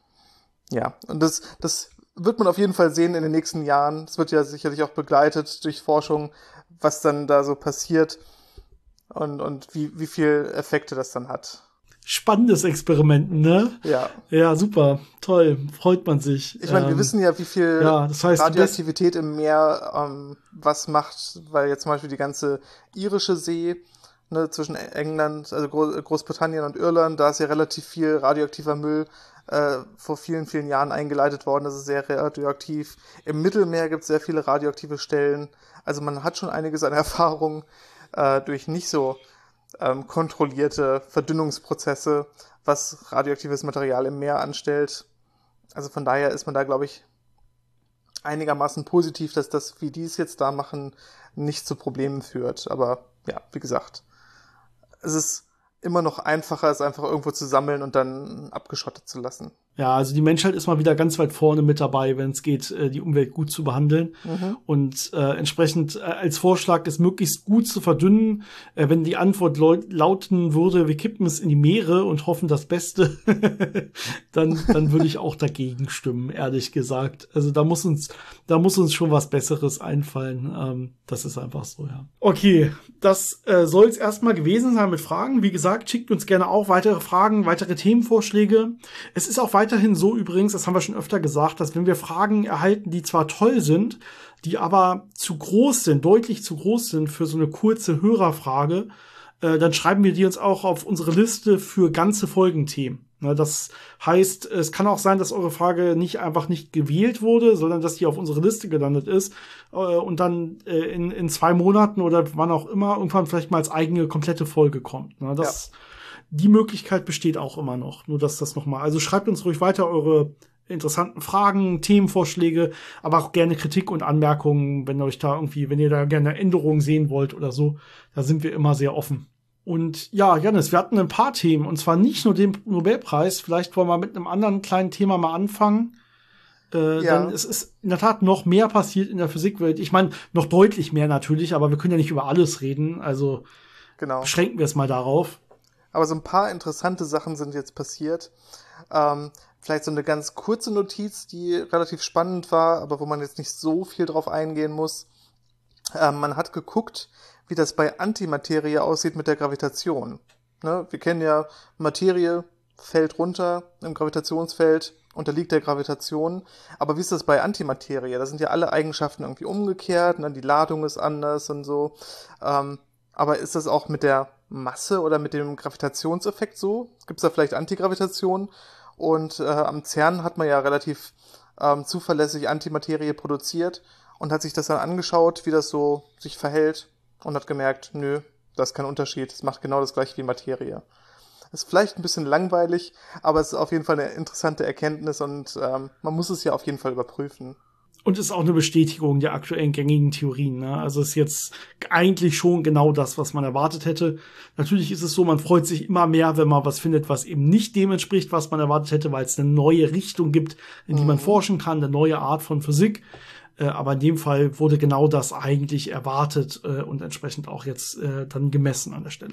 Ja, und das, das wird man auf jeden Fall sehen in den nächsten Jahren. Es wird ja sicherlich auch begleitet durch Forschung, was dann da so passiert und, und wie, wie viel Effekte das dann hat. Spannendes Experiment, ne? Ja. Ja, super. Toll. Freut man sich. Ich meine, ähm, wir wissen ja, wie viel ja, das heißt, Radioaktivität im Meer ähm, was macht, weil jetzt zum Beispiel die ganze irische See, Ne, zwischen England, also Gro- Großbritannien und Irland, da ist ja relativ viel radioaktiver Müll äh, vor vielen, vielen Jahren eingeleitet worden. Das ist sehr radioaktiv. Im Mittelmeer gibt es sehr viele radioaktive Stellen. Also man hat schon einiges an Erfahrung äh, durch nicht so ähm, kontrollierte Verdünnungsprozesse, was radioaktives Material im Meer anstellt. Also von daher ist man da, glaube ich, einigermaßen positiv, dass das, wie die es jetzt da machen, nicht zu Problemen führt. Aber ja, wie gesagt, es ist immer noch einfacher, es einfach irgendwo zu sammeln und dann abgeschottet zu lassen. Ja, also die Menschheit ist mal wieder ganz weit vorne mit dabei, wenn es geht, die Umwelt gut zu behandeln. Mhm. Und äh, entsprechend äh, als Vorschlag, es möglichst gut zu verdünnen. Äh, wenn die Antwort lauten würde, wir kippen es in die Meere und hoffen das Beste, dann, dann würde ich auch dagegen stimmen, ehrlich gesagt. Also da muss uns, da muss uns schon was Besseres einfallen. Ähm, das ist einfach so, ja. Okay, das äh, soll es erstmal gewesen sein mit Fragen. Wie gesagt, schickt uns gerne auch weitere Fragen, weitere Themenvorschläge. Es ist auch weiterhin so übrigens, das haben wir schon öfter gesagt, dass wenn wir Fragen erhalten, die zwar toll sind, die aber zu groß sind, deutlich zu groß sind für so eine kurze Hörerfrage, äh, dann schreiben wir die uns auch auf unsere Liste für ganze Folgenthemen. Na, das heißt, es kann auch sein, dass eure Frage nicht einfach nicht gewählt wurde, sondern dass die auf unsere Liste gelandet ist äh, und dann äh, in, in zwei Monaten oder wann auch immer irgendwann vielleicht mal als eigene komplette Folge kommt. Na, das ja. Die Möglichkeit besteht auch immer noch. Nur, dass das nochmal. Also schreibt uns ruhig weiter eure interessanten Fragen, Themenvorschläge, aber auch gerne Kritik und Anmerkungen, wenn euch da irgendwie, wenn ihr da gerne Änderungen sehen wollt oder so. Da sind wir immer sehr offen. Und ja, Jannis, wir hatten ein paar Themen. Und zwar nicht nur den Nobelpreis. Vielleicht wollen wir mit einem anderen kleinen Thema mal anfangen. Äh, ja. Denn es ist in der Tat noch mehr passiert in der Physikwelt. Ich meine, noch deutlich mehr natürlich, aber wir können ja nicht über alles reden. Also genau. Beschränken wir es mal darauf. Aber so ein paar interessante Sachen sind jetzt passiert. Ähm, vielleicht so eine ganz kurze Notiz, die relativ spannend war, aber wo man jetzt nicht so viel drauf eingehen muss. Ähm, man hat geguckt, wie das bei Antimaterie aussieht mit der Gravitation. Ne? Wir kennen ja, Materie fällt runter im Gravitationsfeld, unterliegt der Gravitation. Aber wie ist das bei Antimaterie? Da sind ja alle Eigenschaften irgendwie umgekehrt, ne? Die Ladung ist anders und so. Ähm, aber ist das auch mit der Masse oder mit dem Gravitationseffekt so? Gibt es da vielleicht Antigravitation? Und äh, am CERN hat man ja relativ ähm, zuverlässig Antimaterie produziert und hat sich das dann angeschaut, wie das so sich verhält und hat gemerkt, nö, da ist kein Unterschied, es macht genau das gleiche wie Materie. Ist vielleicht ein bisschen langweilig, aber es ist auf jeden Fall eine interessante Erkenntnis und ähm, man muss es ja auf jeden Fall überprüfen. Und ist auch eine Bestätigung der aktuellen gängigen Theorien. Ne? Also ist jetzt eigentlich schon genau das, was man erwartet hätte. Natürlich ist es so, man freut sich immer mehr, wenn man was findet, was eben nicht dem entspricht, was man erwartet hätte, weil es eine neue Richtung gibt, in die mhm. man forschen kann, eine neue Art von Physik. Äh, aber in dem Fall wurde genau das eigentlich erwartet äh, und entsprechend auch jetzt äh, dann gemessen an der Stelle.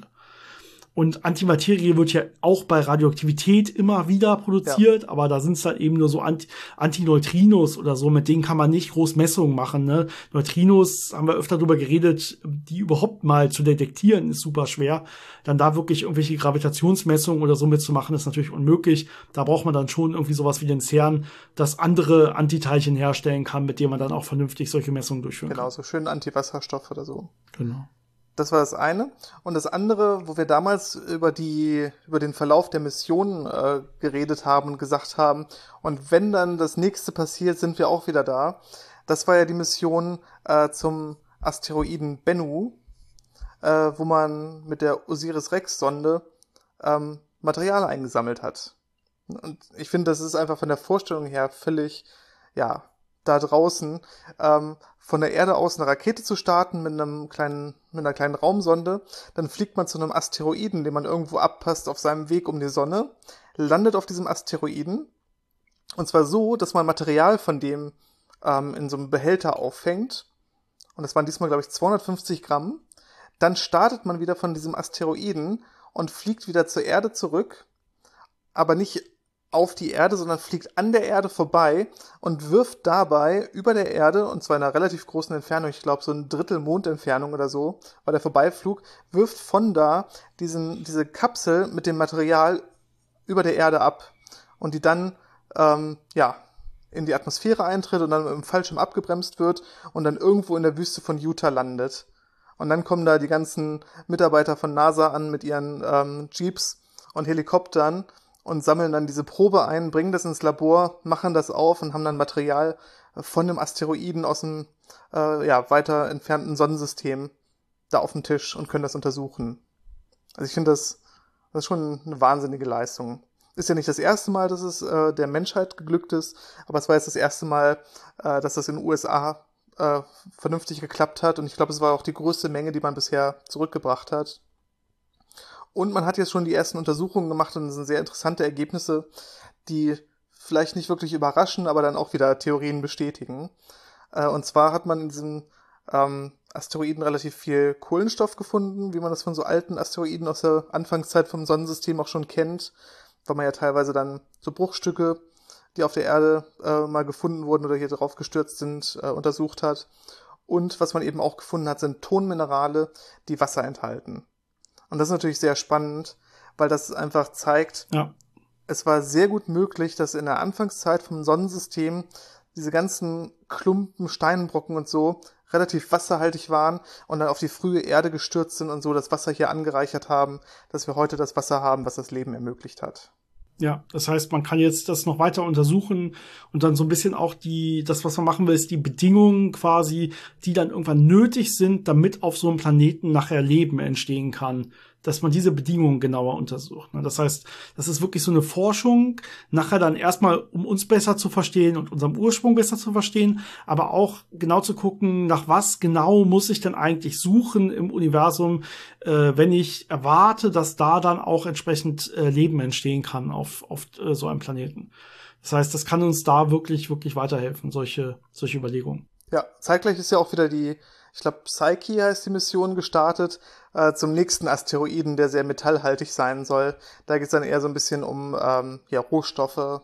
Und Antimaterie wird ja auch bei Radioaktivität immer wieder produziert, ja. Aber da sind es halt eben nur so Anti- Antineutrinos oder so, mit denen kann man nicht groß Messungen machen. Ne? Neutrinos, haben wir öfter drüber geredet, die überhaupt mal zu detektieren, ist super schwer. Dann da wirklich irgendwelche Gravitationsmessungen oder so mitzumachen, ist natürlich unmöglich. Da braucht man dann schon irgendwie sowas wie den CERN, das andere Antiteilchen herstellen kann, mit dem man dann auch vernünftig solche Messungen durchführen genau, kann. Genau, so schön Antiwasserstoff oder so. Genau. Das war das eine. Und das andere, wo wir damals über die, über den Verlauf der Mission äh, geredet haben und gesagt haben, und wenn dann das nächste passiert, sind wir auch wieder da. Das war ja die Mission äh, zum Asteroiden Bennu, äh, wo man mit der Osiris-Rex-Sonde ähm, Material eingesammelt hat. Und ich finde, das ist einfach von der Vorstellung her völlig, ja, da draußen, ähm, von der Erde aus eine Rakete zu starten mit einem kleinen, mit einer kleinen Raumsonde, dann fliegt man zu einem Asteroiden, den man irgendwo abpasst auf seinem Weg um die Sonne, landet auf diesem Asteroiden, und zwar so, dass man Material von dem ähm, in so einem Behälter auffängt, und das waren diesmal, glaube ich, zweihundertfünfzig Gramm, dann startet man wieder von diesem Asteroiden und fliegt wieder zur Erde zurück, aber nicht auf die Erde, sondern fliegt an der Erde vorbei und wirft dabei über der Erde, und zwar in einer relativ großen Entfernung, ich glaube so ein Drittel Mondentfernung oder so, war der Vorbeiflug, wirft von da diesen, diese Kapsel mit dem Material über der Erde ab und die dann ähm, ja in die Atmosphäre eintritt und dann im Fallschirm abgebremst wird und dann irgendwo in der Wüste von Utah landet. Und dann kommen da die ganzen Mitarbeiter von NASA an mit ihren ähm, Jeeps und Helikoptern und sammeln dann diese Probe ein, bringen das ins Labor, machen das auf und haben dann Material von dem Asteroiden aus dem äh, ja, weiter entfernten Sonnensystem da auf dem Tisch und können das untersuchen. Also ich finde, das, das ist schon eine wahnsinnige Leistung. Ist ja nicht das erste Mal, dass es äh, der Menschheit geglückt ist, aber es war jetzt das erste Mal, äh, dass das in den U S A äh, vernünftig geklappt hat, und ich glaube, es war auch die größte Menge, die man bisher zurückgebracht hat. Und man hat jetzt schon die ersten Untersuchungen gemacht und es sind sehr interessante Ergebnisse, die vielleicht nicht wirklich überraschen, aber dann auch wieder Theorien bestätigen. Äh, und zwar hat man in diesem ähm, Asteroiden relativ viel Kohlenstoff gefunden, wie man das von so alten Asteroiden aus der Anfangszeit vom Sonnensystem auch schon kennt, weil man ja teilweise dann so Bruchstücke, die auf der Erde äh, mal gefunden wurden oder hier drauf gestürzt sind, äh, untersucht hat. Und was man eben auch gefunden hat, sind Tonminerale, die Wasser enthalten. Und das ist natürlich sehr spannend, weil das einfach zeigt, ja. Es war sehr gut möglich, dass in der Anfangszeit vom Sonnensystem diese ganzen Klumpen, Steinbrocken und so relativ wasserhaltig waren und dann auf die frühe Erde gestürzt sind und so das Wasser hier angereichert haben, dass wir heute das Wasser haben, was das Leben ermöglicht hat. Ja, das heißt, man kann jetzt das noch weiter untersuchen und dann so ein bisschen auch die, das, was man machen will, ist die Bedingungen quasi, die dann irgendwann nötig sind, damit auf so einem Planeten nachher Leben entstehen kann, dass man diese Bedingungen genauer untersucht. Das heißt, das ist wirklich so eine Forschung, nachher dann erstmal, um uns besser zu verstehen und unserem Ursprung besser zu verstehen, aber auch genau zu gucken, nach was genau muss ich denn eigentlich suchen im Universum, äh, wenn ich erwarte, dass da dann auch entsprechend äh, Leben entstehen kann auf, auf äh, so einem Planeten. Das heißt, das kann uns da wirklich, wirklich weiterhelfen, solche, solche Überlegungen. Ja, zeitgleich ist ja auch wieder die, ich glaube, Psyche heißt die Mission, gestartet, äh, zum nächsten Asteroiden, der sehr metallhaltig sein soll. Da geht es dann eher so ein bisschen um ähm, ja, Rohstoffe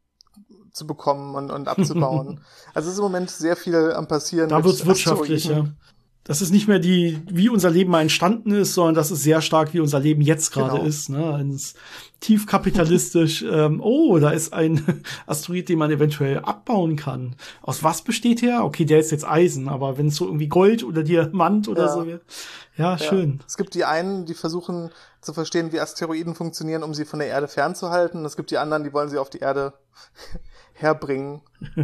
zu bekommen und, und abzubauen. Also es ist im Moment sehr viel am Passieren. Da wird's wirtschaftlich, ja. Das ist nicht mehr die, wie unser Leben mal entstanden ist, sondern das ist sehr stark, wie unser Leben jetzt gerade genau. ist. Ne? Eines tief kapitalistisch. ähm, oh, da ist ein Asteroid, den man eventuell abbauen kann. Aus was besteht der? Okay, der ist jetzt Eisen, aber wenn es so irgendwie Gold oder Diamant oder ja. so wird. Ja, schön. Ja. Es gibt die einen, die versuchen zu verstehen, wie Asteroiden funktionieren, um sie von der Erde fernzuhalten. Es gibt die anderen, die wollen sie auf die Erde herbringen.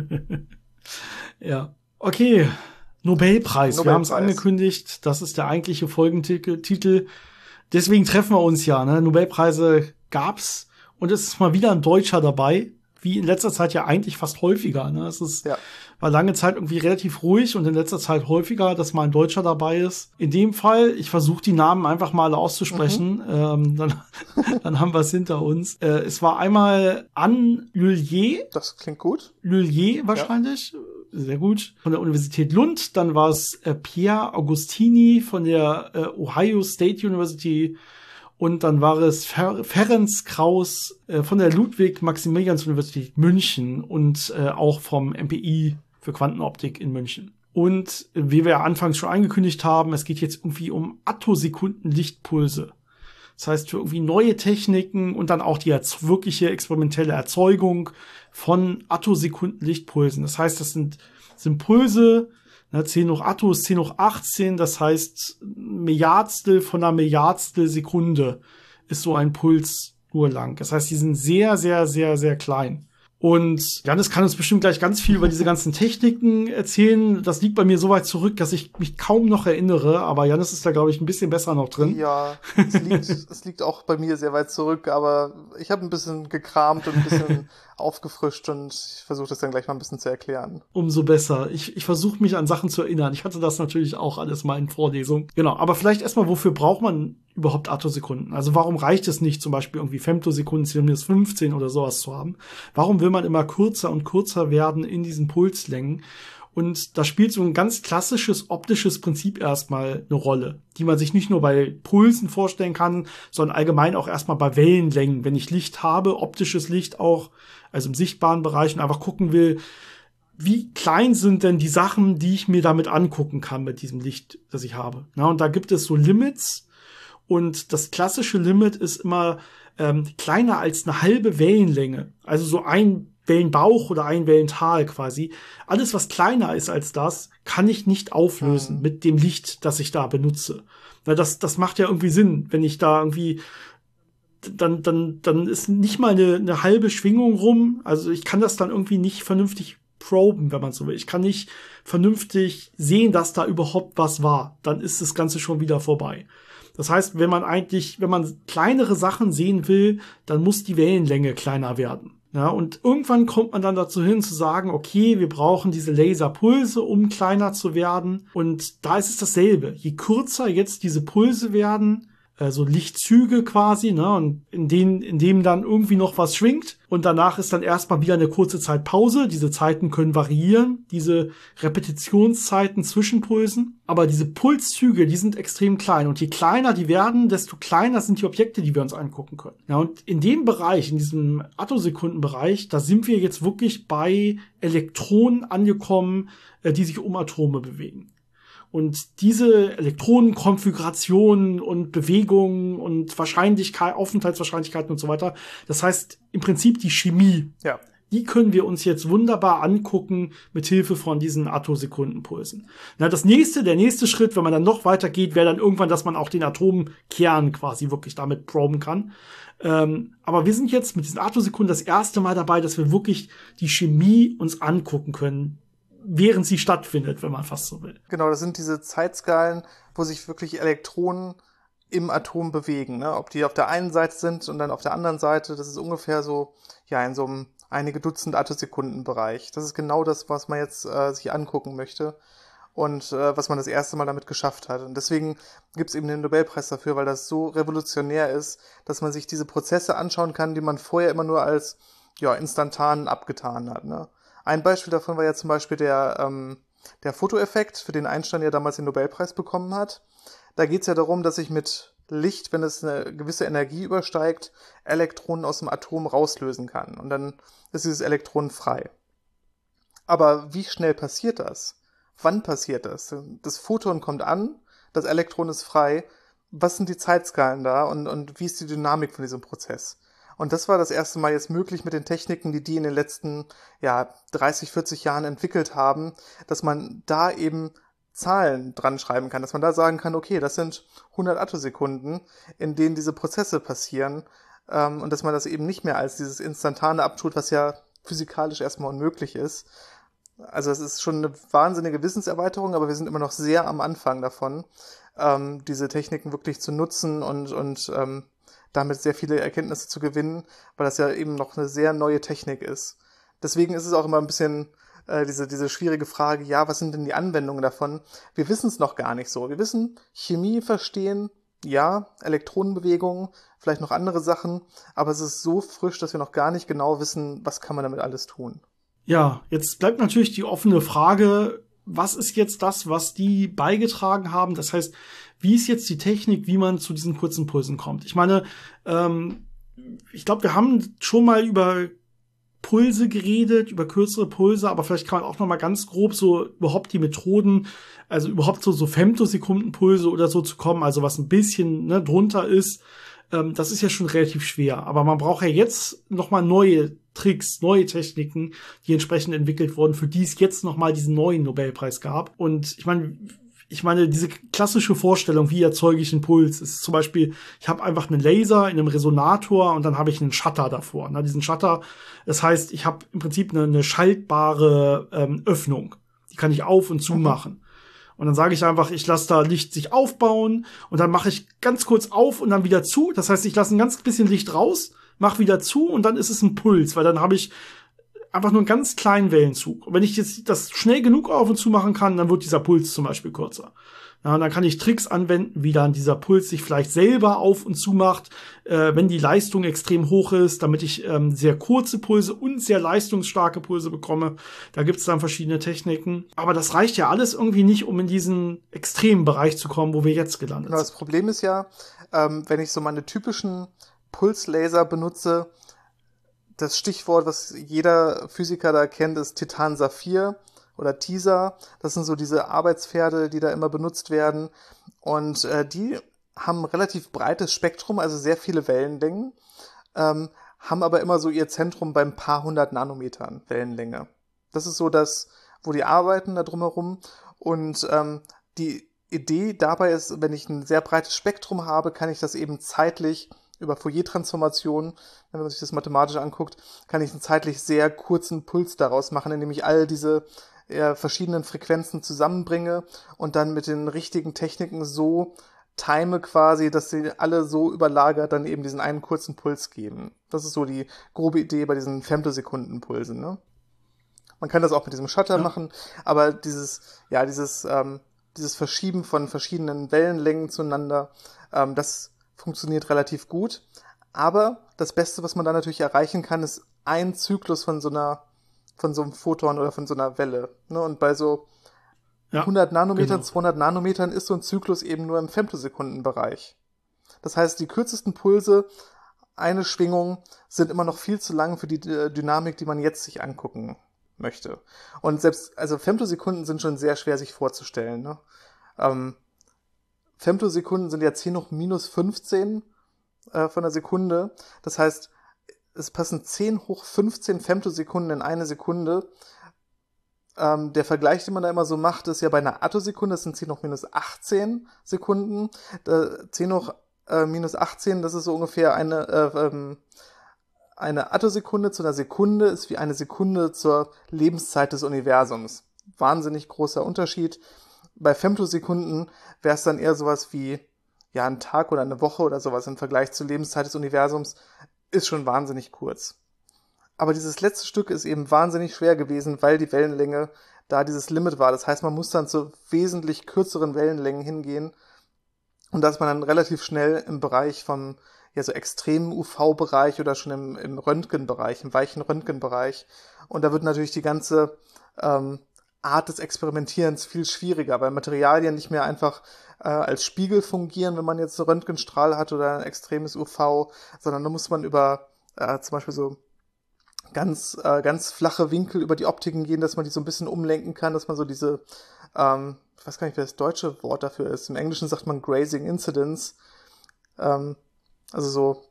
Ja, okay. Nobelpreis. Nobelpreis. Wir haben es angekündigt. Das ist der eigentliche Folgentitel. Deswegen treffen wir uns ja. Ne? Nobelpreise gab's und es ist mal wieder ein Deutscher dabei, wie in letzter Zeit ja eigentlich fast häufiger. Ne? Es ist, ja. war lange Zeit irgendwie relativ ruhig und in letzter Zeit häufiger, dass mal ein Deutscher dabei ist. In dem Fall, ich versuche die Namen einfach mal auszusprechen, mhm. ähm, dann, dann haben wir es hinter uns. Äh, es war einmal Anne Lullier. Das klingt gut. Lullier wahrscheinlich. Ja. Sehr gut. Von der Universität Lund. Dann war es äh, Pierre Augustini von der äh, Ohio State University. Und dann war es Fer- Ferenc Krauss äh, von der Ludwig-Maximilians-Universität München und äh, auch vom M P I für Quantenoptik in München. Und äh, wie wir ja anfangs schon angekündigt haben, es geht jetzt irgendwie um Attosekunden-Lichtpulse. Das heißt, für irgendwie neue Techniken und dann auch die erz- wirkliche experimentelle Erzeugung von Attosekunden-Lichtpulsen. Das heißt, das sind, das sind Pulse, ne, zehn hoch Atto ist zehn hoch achtzehn, das heißt, Milliardstel von einer Milliardstel Sekunde ist so ein Puls nur lang. Das heißt, die sind sehr, sehr, sehr, sehr klein. Und Jannis kann uns bestimmt gleich ganz viel über diese ganzen Techniken erzählen. Das liegt bei mir so weit zurück, dass ich mich kaum noch erinnere. Aber Jannis ist da, glaube ich, ein bisschen besser noch drin. Ja, es liegt, es liegt auch bei mir sehr weit zurück. Aber ich habe ein bisschen gekramt und ein bisschen aufgefrischt und ich versuche das dann gleich mal ein bisschen zu erklären. Umso besser. Ich, ich versuche mich an Sachen zu erinnern. Ich hatte das natürlich auch alles mal in Vorlesung. Genau, aber vielleicht erstmal, wofür braucht man überhaupt Attosekunden? Also warum reicht es nicht, zum Beispiel irgendwie Femtosekunden, zehn minus fünfzehn oder sowas zu haben? Warum will man immer kürzer und kürzer werden in diesen Pulslängen? Und da spielt so ein ganz klassisches optisches Prinzip erstmal eine Rolle, die man sich nicht nur bei Pulsen vorstellen kann, sondern allgemein auch erstmal bei Wellenlängen. Wenn ich Licht habe, optisches Licht auch, also im sichtbaren Bereich, und einfach gucken will, wie klein sind denn die Sachen, die ich mir damit angucken kann mit diesem Licht, das ich habe. Na, und da gibt es so Limits. Und das klassische Limit ist immer ähm, kleiner als eine halbe Wellenlänge. Also so ein Wellenbauch oder ein Wellental quasi. Alles, was kleiner ist als das, kann ich nicht auflösen mhm. mit dem Licht, das ich da benutze. Na, das, das macht ja irgendwie Sinn, wenn ich da irgendwie dann, dann, dann ist nicht mal eine, eine halbe Schwingung rum. Also ich kann das dann irgendwie nicht vernünftig proben, wenn man so will. Ich kann nicht vernünftig sehen, dass da überhaupt was war. Dann ist das Ganze schon wieder vorbei. Das heißt, wenn man eigentlich, wenn man kleinere Sachen sehen will, dann muss die Wellenlänge kleiner werden. Ja, und irgendwann kommt man dann dazu hin zu sagen, okay, wir brauchen diese Laserpulse, um kleiner zu werden. Und da ist es dasselbe. Je kürzer jetzt diese Pulse werden, äh, so Lichtzüge quasi, ne, und in denen, in dem dann irgendwie noch was schwingt. Und danach ist dann erstmal wieder eine kurze Zeit Pause. Diese Zeiten können variieren, diese Repetitionszeiten zwischen Pulsen. Aber diese Pulszüge, die sind extrem klein. Und je kleiner die werden, desto kleiner sind die Objekte, die wir uns angucken können. Ja, und in dem Bereich, in diesem Attosekundenbereich, da sind wir jetzt wirklich bei Elektronen angekommen, äh, die sich um Atome bewegen. Und diese Elektronenkonfigurationen und Bewegungen und Wahrscheinlichkeit, Aufenthaltswahrscheinlichkeiten und so weiter, das heißt im Prinzip die Chemie, ja. Die können wir uns jetzt wunderbar angucken mit Hilfe von diesen Attosekundenpulsen. Na, das nächste, der nächste Schritt, wenn man dann noch weiter geht, wäre dann irgendwann, dass man auch den Atomkern quasi wirklich damit proben kann. Ähm, aber wir sind jetzt mit diesen Attosekunden das erste Mal dabei, dass wir wirklich die Chemie uns angucken können, während sie stattfindet, wenn man fast so will. Genau, das sind diese Zeitskalen, wo sich wirklich Elektronen im Atom bewegen, ne? Ob die auf der einen Seite sind und dann auf der anderen Seite, das ist ungefähr so, ja, in so einem einige Dutzend Attosekunden-Bereich. Das ist genau das, was man jetzt äh, sich angucken möchte und äh, was man das erste Mal damit geschafft hat. Und deswegen gibt es eben den Nobelpreis dafür, weil das so revolutionär ist, dass man sich diese Prozesse anschauen kann, die man vorher immer nur als ja instantan abgetan hat, ne? Ein Beispiel davon war ja zum Beispiel der, ähm, der Fotoeffekt, für den Einstein ja damals den Nobelpreis bekommen hat. Da geht es ja darum, dass ich mit Licht, wenn es eine gewisse Energie übersteigt, Elektronen aus dem Atom rauslösen kann. Und dann ist dieses Elektron frei. Aber wie schnell passiert das? Wann passiert das? Das Photon kommt an, das Elektron ist frei. Was sind die Zeitskalen da und, und wie ist die Dynamik von diesem Prozess? Und das war das erste Mal jetzt möglich mit den Techniken, die die in den letzten ja, dreißig, vierzig Jahren entwickelt haben, dass man da eben Zahlen dran schreiben kann, dass man da sagen kann, okay, das sind hundert Attosekunden, in denen diese Prozesse passieren, ähm, und dass man das eben nicht mehr als dieses Instantane abtut, was ja physikalisch erstmal unmöglich ist. Also es ist schon eine wahnsinnige Wissenserweiterung, aber wir sind immer noch sehr am Anfang davon, ähm, diese Techniken wirklich zu nutzen und, und ähm, damit sehr viele Erkenntnisse zu gewinnen, weil das ja eben noch eine sehr neue Technik ist. Deswegen ist es auch immer ein bisschen äh, diese, diese schwierige Frage, ja, was sind denn die Anwendungen davon? Wir wissen es noch gar nicht so. Wir wissen, Chemie verstehen, ja, Elektronenbewegungen, vielleicht noch andere Sachen, aber es ist so frisch, dass wir noch gar nicht genau wissen, was kann man damit alles tun. Ja, jetzt bleibt natürlich die offene Frage, was ist jetzt das, was die beigetragen haben? Das heißt, wie ist jetzt die Technik, wie man zu diesen kurzen Pulsen kommt? Ich meine, ähm, ich glaube, wir haben schon mal über Pulse geredet, über kürzere Pulse, aber vielleicht kann man auch noch mal ganz grob so überhaupt die Methoden, also überhaupt so, so Femtosekundenpulse oder so zu kommen, also was ein bisschen ne, drunter ist, ähm, das ist ja schon relativ schwer. Aber man braucht ja jetzt noch mal neue Tricks, neue Techniken, die entsprechend entwickelt wurden, für die es jetzt noch mal diesen neuen Nobelpreis gab. Und ich meine, ich meine, diese klassische Vorstellung, wie erzeuge ich einen Puls, ist zum Beispiel, ich habe einfach einen Laser in einem Resonator und dann habe ich einen Shutter davor. Ne? Diesen Shutter, das heißt, ich habe im Prinzip eine, eine schaltbare ähm, Öffnung. Die kann ich auf und zu machen. Mhm. Und dann sage ich einfach, ich lasse da Licht sich aufbauen und dann mache ich ganz kurz auf und dann wieder zu. Das heißt, ich lasse ein ganz bisschen Licht raus, mache wieder zu und dann ist es ein Puls, weil dann habe ich einfach nur einen ganz kleinen Wellenzug. Und wenn ich jetzt das schnell genug auf und zu machen kann, dann wird dieser Puls zum Beispiel kürzer. Ja, und dann kann ich Tricks anwenden, wie dann dieser Puls sich vielleicht selber auf und zu macht, äh, wenn die Leistung extrem hoch ist, damit ich ähm, sehr kurze Pulse und sehr leistungsstarke Pulse bekomme. Da gibt es dann verschiedene Techniken. Aber das reicht ja alles irgendwie nicht, um in diesen extremen Bereich zu kommen, wo wir jetzt gelandet genau, sind. Das Problem ist ja, ähm, wenn ich so meine typischen Pulslaser benutze, das Stichwort, was jeder Physiker da kennt, ist Titan-Saphir oder Tisa. Das sind so diese Arbeitspferde, die da immer benutzt werden. Und äh, die haben ein relativ breites Spektrum, also sehr viele Wellenlängen, ähm, haben aber immer so ihr Zentrum beim paar hundert Nanometern Wellenlänge. Das ist so das, wo die arbeiten da drumherum. Und ähm, die Idee dabei ist, wenn ich ein sehr breites Spektrum habe, kann ich das eben zeitlich über Fourier-Transformationen, wenn man sich das mathematisch anguckt, kann ich einen zeitlich sehr kurzen Puls daraus machen, indem ich all diese äh, verschiedenen Frequenzen zusammenbringe und dann mit den richtigen Techniken so time quasi, dass sie alle so überlagert dann eben diesen einen kurzen Puls geben. Das ist so die grobe Idee bei diesen Femtosekundenpulsen, ne? Man kann das auch mit diesem Shutter ja. machen, aber dieses, ja, dieses, ähm, dieses Verschieben von verschiedenen Wellenlängen zueinander, ähm, das funktioniert relativ gut. Aber das Beste, was man da natürlich erreichen kann, ist ein Zyklus von so einer, von so einem Photon oder von so einer Welle. Ne? Und bei so ja, hundert Nanometern, genau. zweihundert Nanometern ist so ein Zyklus eben nur im Femtosekundenbereich. Das heißt, die kürzesten Pulse, eine Schwingung, sind immer noch viel zu lang für die Dynamik, die man jetzt sich angucken möchte. Und selbst, also Femtosekunden sind schon sehr schwer sich vorzustellen. Ne? Ähm, Femtosekunden sind ja zehn hoch minus fünfzehn äh, von der Sekunde. Das heißt, es passen zehn hoch fünfzehn Femtosekunden in eine Sekunde. Ähm, der Vergleich, den man da immer so macht, ist ja bei einer Attosekunde, das sind zehn hoch minus achtzehn Sekunden. Da, zehn hoch äh, minus achtzehn, das ist so ungefähr eine, äh, ähm, eine Attosekunde zu einer Sekunde, ist wie eine Sekunde zur Lebenszeit des Universums. Wahnsinnig großer Unterschied. Bei Femtosekunden wäre es dann eher sowas wie ja ein Tag oder eine Woche oder sowas im Vergleich zur Lebenszeit des Universums. Ist schon wahnsinnig kurz. Aber dieses letzte Stück ist eben wahnsinnig schwer gewesen, weil die Wellenlänge da dieses Limit war. Das heißt, man muss dann zu wesentlich kürzeren Wellenlängen hingehen. Und da ist man dann relativ schnell im Bereich vom ja so extremen U V-Bereich oder schon im, im Röntgenbereich, im weichen Röntgenbereich. Und da wird natürlich die ganze ähm, Art des Experimentierens viel schwieriger, weil Materialien nicht mehr einfach äh, als Spiegel fungieren, wenn man jetzt einen Röntgenstrahl hat oder ein extremes U V, sondern da muss man über äh, zum Beispiel so ganz äh, ganz flache Winkel über die Optiken gehen, dass man die so ein bisschen umlenken kann, dass man so diese, ähm, ich weiß gar nicht, wer das deutsche Wort dafür ist. Im Englischen sagt man Grazing Incidence. Ähm, also so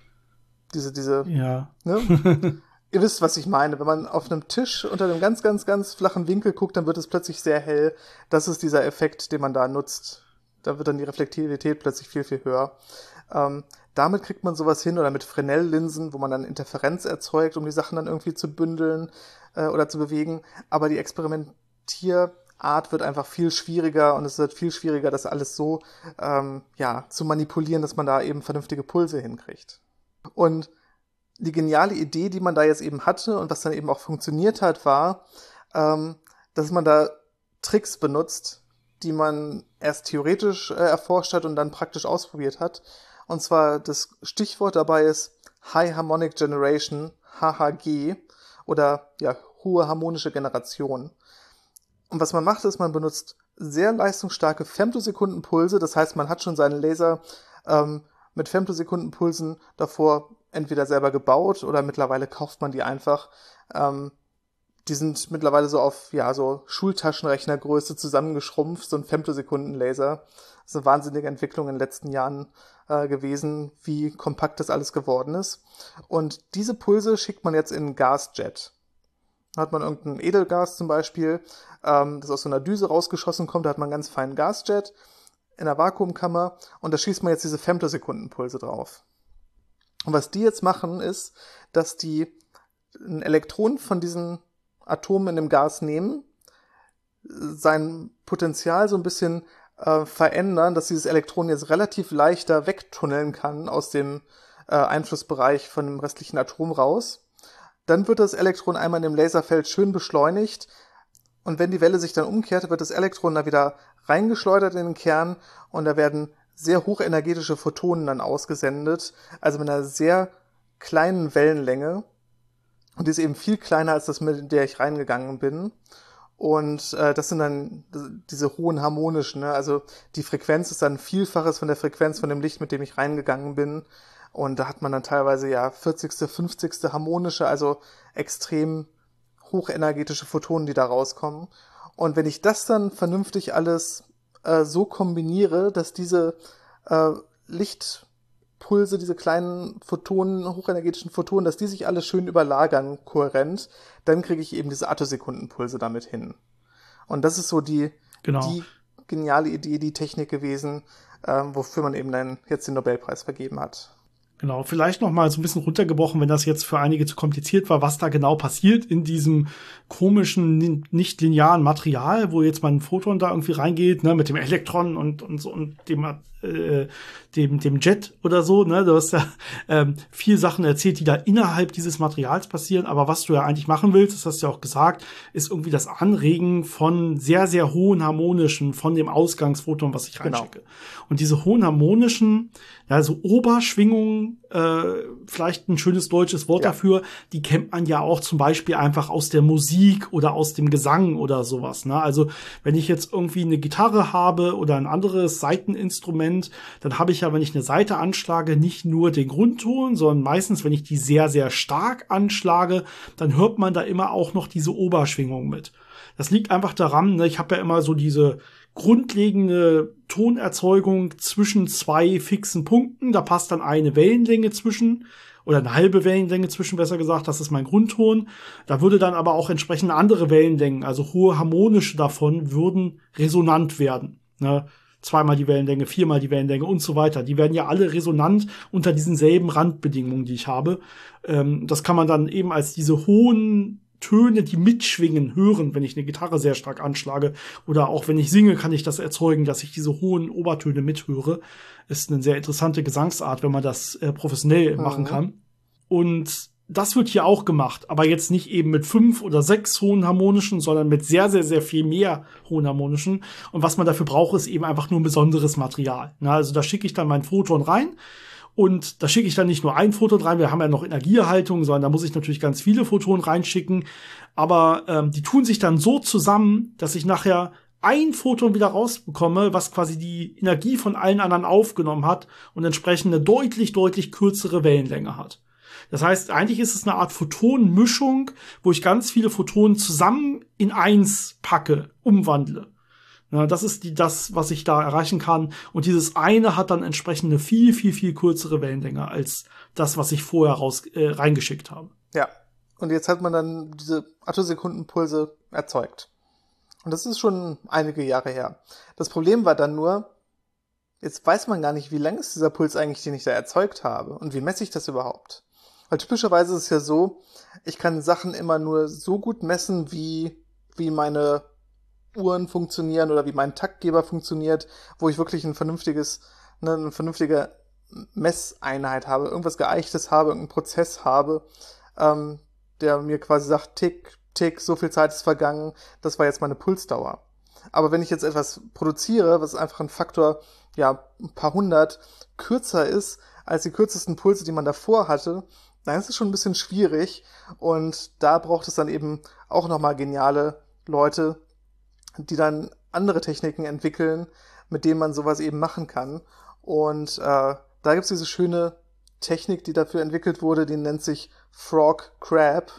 diese, diese, ja. Ne? Ihr wisst, was ich meine. Wenn man auf einem Tisch unter einem ganz, ganz, ganz flachen Winkel guckt, dann wird es plötzlich sehr hell. Das ist dieser Effekt, den man da nutzt. Da wird dann die Reflektivität plötzlich viel, viel höher. Ähm, damit kriegt man sowas hin, oder mit Fresnel-Linsen, wo man dann Interferenz erzeugt, um die Sachen dann irgendwie zu bündeln äh, oder zu bewegen. Aber die Experimentierart wird einfach viel schwieriger, und es wird viel schwieriger, das alles so ähm, ja zu manipulieren, dass man da eben vernünftige Pulse hinkriegt. Und die geniale Idee, die man da jetzt eben hatte und was dann eben auch funktioniert hat, war, ähm, dass man da Tricks benutzt, die man erst theoretisch äh, erforscht hat und dann praktisch ausprobiert hat. Und zwar das Stichwort dabei ist High Harmonic Generation, H H G, oder ja, hohe harmonische Generation. Und was man macht, ist, man benutzt sehr leistungsstarke Femtosekundenpulse. Das heißt, man hat schon seinen Laser ähm, mit Femtosekundenpulsen davor entweder selber gebaut oder mittlerweile kauft man die einfach. Ähm, die sind mittlerweile so auf ja so Schultaschenrechnergröße zusammengeschrumpft, so ein Femtosekundenlaser. Das ist eine wahnsinnige Entwicklung in den letzten Jahren äh, gewesen, wie kompakt das alles geworden ist. Und diese Pulse schickt man jetzt in einen Gasjet. Da hat man irgendein Edelgas zum Beispiel, ähm, das aus so einer Düse rausgeschossen kommt, da hat man einen ganz feinen Gasjet in der Vakuumkammer, und da schießt man jetzt diese Femtosekundenpulse drauf. Und was die jetzt machen, ist, dass die ein Elektron von diesen Atomen in dem Gas nehmen, sein Potenzial so ein bisschen äh, verändern, dass dieses Elektron jetzt relativ leichter wegtunneln kann aus dem äh, Einflussbereich von dem restlichen Atom raus. Dann wird das Elektron einmal in dem Laserfeld schön beschleunigt, und wenn die Welle sich dann umkehrt, wird das Elektron da wieder reingeschleudert in den Kern, und da werden sehr hochenergetische Photonen dann ausgesendet, also mit einer sehr kleinen Wellenlänge. Und die ist eben viel kleiner als das, mit der ich reingegangen bin. Und äh, das sind dann diese hohen harmonischen, ne? Also die Frequenz ist dann ein Vielfaches von der Frequenz von dem Licht, mit dem ich reingegangen bin. Und da hat man dann teilweise ja vierzigste, fünfzigste harmonische, also extrem hochenergetische Photonen, die da rauskommen. Und wenn ich das dann vernünftig alles äh, so kombiniere, dass diese äh, Lichtpulse, diese kleinen Photonen, hochenergetischen Photonen, dass die sich alle schön überlagern, kohärent, dann kriege ich eben diese Attosekundenpulse damit hin. Und das ist so die, genau. die geniale Idee, die Technik gewesen, äh, wofür man eben dann jetzt den Nobelpreis vergeben hat. Genau, vielleicht noch mal so ein bisschen runtergebrochen, wenn das jetzt für einige zu kompliziert war, was da genau passiert in diesem komischen, nicht linearen Material, wo jetzt mal ein Photon da irgendwie reingeht, ne, mit dem Elektron und, und so und dem, äh, dem, dem Jet oder so, ne, du hast ja ähm, viel Sachen erzählt, die da innerhalb dieses Materials passieren, aber was du ja eigentlich machen willst, das hast du ja auch gesagt, ist irgendwie das Anregen von sehr, sehr hohen harmonischen, von dem Ausgangsphoton, was ich reinschicke. Genau. Und diese hohen harmonischen, ja, so Oberschwingungen, äh, vielleicht ein schönes deutsches Wort ja. dafür, die kennt man ja auch zum Beispiel einfach aus der Musik oder aus dem Gesang oder sowas, ne? Also, wenn ich jetzt irgendwie eine Gitarre habe oder ein anderes Saiteninstrument, dann habe ich ja, wenn ich eine Saite anschlage, nicht nur den Grundton, sondern meistens, wenn ich die sehr, sehr stark anschlage, dann hört man da immer auch noch diese Oberschwingung mit. Das liegt einfach daran, ne, ich habe ja immer so diese grundlegende Tonerzeugung zwischen zwei fixen Punkten. Da passt dann eine Wellenlänge zwischen oder eine halbe Wellenlänge zwischen, besser gesagt. Das ist mein Grundton. Da würde dann aber auch entsprechend andere Wellenlängen, also hohe harmonische davon, würden resonant werden. Ne? Zweimal die Wellenlänge, viermal die Wellenlänge und so weiter. Die werden ja alle resonant unter diesen selben Randbedingungen, die ich habe. Ähm, das kann man dann eben als diese hohen Töne, die mitschwingen, hören, wenn ich eine Gitarre sehr stark anschlage. Oder auch wenn ich singe, kann ich das erzeugen, dass ich diese hohen Obertöne mithöre. Ist eine sehr interessante Gesangsart, wenn man das äh, professionell mhm. machen kann. Und das wird hier auch gemacht, aber jetzt nicht eben mit fünf oder sechs hohen harmonischen, sondern mit sehr, sehr, sehr viel mehr hohen harmonischen. Und was man dafür braucht, ist eben einfach nur ein besonderes Material. Na, also da schicke ich dann mein Photon rein. Und da schicke ich dann nicht nur ein Photon rein, wir haben ja noch Energieerhaltung, sondern da muss ich natürlich ganz viele Photonen reinschicken. Aber ähm, die tun sich dann so zusammen, dass ich nachher ein Photon wieder rausbekomme, was quasi die Energie von allen anderen aufgenommen hat und entsprechend eine deutlich, deutlich kürzere Wellenlänge hat. Das heißt, eigentlich ist es eine Art Photonenmischung, wo ich ganz viele Photonen zusammen in eins packe, umwandle. Ja, das ist die, das, was ich da erreichen kann. Und dieses eine hat dann entsprechend eine viel, viel, viel kürzere Wellenlänge als das, was ich vorher raus, äh, reingeschickt habe. Ja. Und jetzt hat man dann diese Attosekundenpulse erzeugt. Und das ist schon einige Jahre her. Das Problem war dann nur, jetzt weiß man gar nicht, wie lang ist dieser Puls eigentlich, den ich da erzeugt habe. Und wie messe ich das überhaupt? Weil typischerweise ist es ja so, ich kann Sachen immer nur so gut messen, wie, wie meine Uhren funktionieren oder wie mein Taktgeber funktioniert, wo ich wirklich ein vernünftiges, ne, eine vernünftige Messeinheit habe, irgendwas Geeichtes habe, irgendeinen Prozess habe, ähm, der mir quasi sagt, tick, tick, so viel Zeit ist vergangen, das war jetzt meine Pulsdauer. Aber wenn ich jetzt etwas produziere, was einfach ein Faktor, ja, ein paar hundert kürzer ist als die kürzesten Pulse, die man davor hatte, dann ist es schon ein bisschen schwierig und da braucht es dann eben auch nochmal geniale Leute, die dann andere Techniken entwickeln, mit denen man sowas eben machen kann. Und äh, da gibt's diese schöne Technik, die dafür entwickelt wurde, die nennt sich Frog Crab,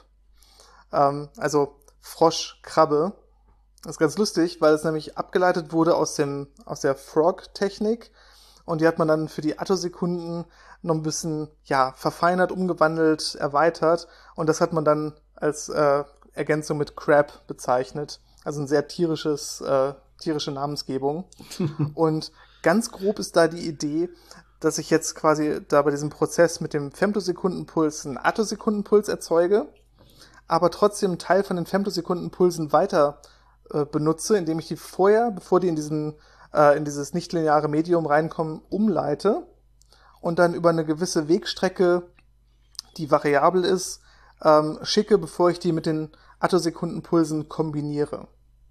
ähm, also Frosch-Krabbe. Das ist ganz lustig, weil es nämlich abgeleitet wurde aus dem aus der Frog-Technik und die hat man dann für die Attosekunden noch ein bisschen ja verfeinert, umgewandelt, erweitert und das hat man dann als äh, Ergänzung mit Crab bezeichnet. Also ein sehr tierisches, äh, tierische Namensgebung. Und ganz grob ist da die Idee, dass ich jetzt quasi da bei diesem Prozess mit dem Femtosekundenpuls einen Attosekundenpuls erzeuge, aber trotzdem einen Teil von den Femtosekundenpulsen weiter äh, benutze, indem ich die vorher, bevor die in diesen, äh, in dieses nichtlineare Medium reinkommen, umleite und dann über eine gewisse Wegstrecke, die variabel ist, ähm, schicke, bevor ich die mit den Attosekundenpulsen kombiniere.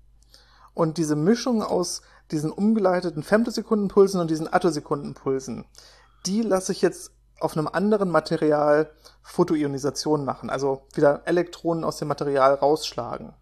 Und diese Mischung aus diesen umgeleiteten Femtosekundenpulsen und diesen Attosekundenpulsen, die lasse ich jetzt auf einem anderen Material Photoionisation machen, also wieder Elektronen aus dem Material rausschlagen.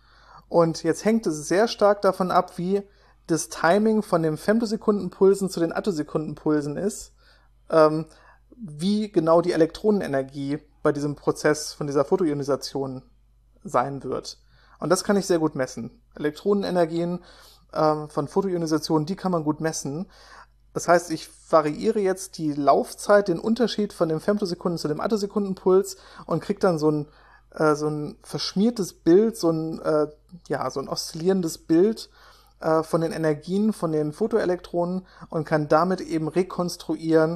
Und jetzt hängt es sehr stark davon ab, wie das Timing von den Femtosekundenpulsen zu den Attosekundenpulsen ist, ähm, wie genau die Elektronenenergie bei diesem Prozess von dieser Photoionisation sein wird. Und das kann ich sehr gut messen. Elektronenenergien ähm, von Photoionisation, die kann man gut messen. Das heißt, ich variiere jetzt die Laufzeit, den Unterschied von dem Femtosekunden zu dem Attosekundenpuls und kriege dann so ein, äh, so ein verschmiertes Bild, so ein, äh, ja, so ein oszillierendes Bild äh, von den Energien von den Photoelektronen und kann damit eben rekonstruieren,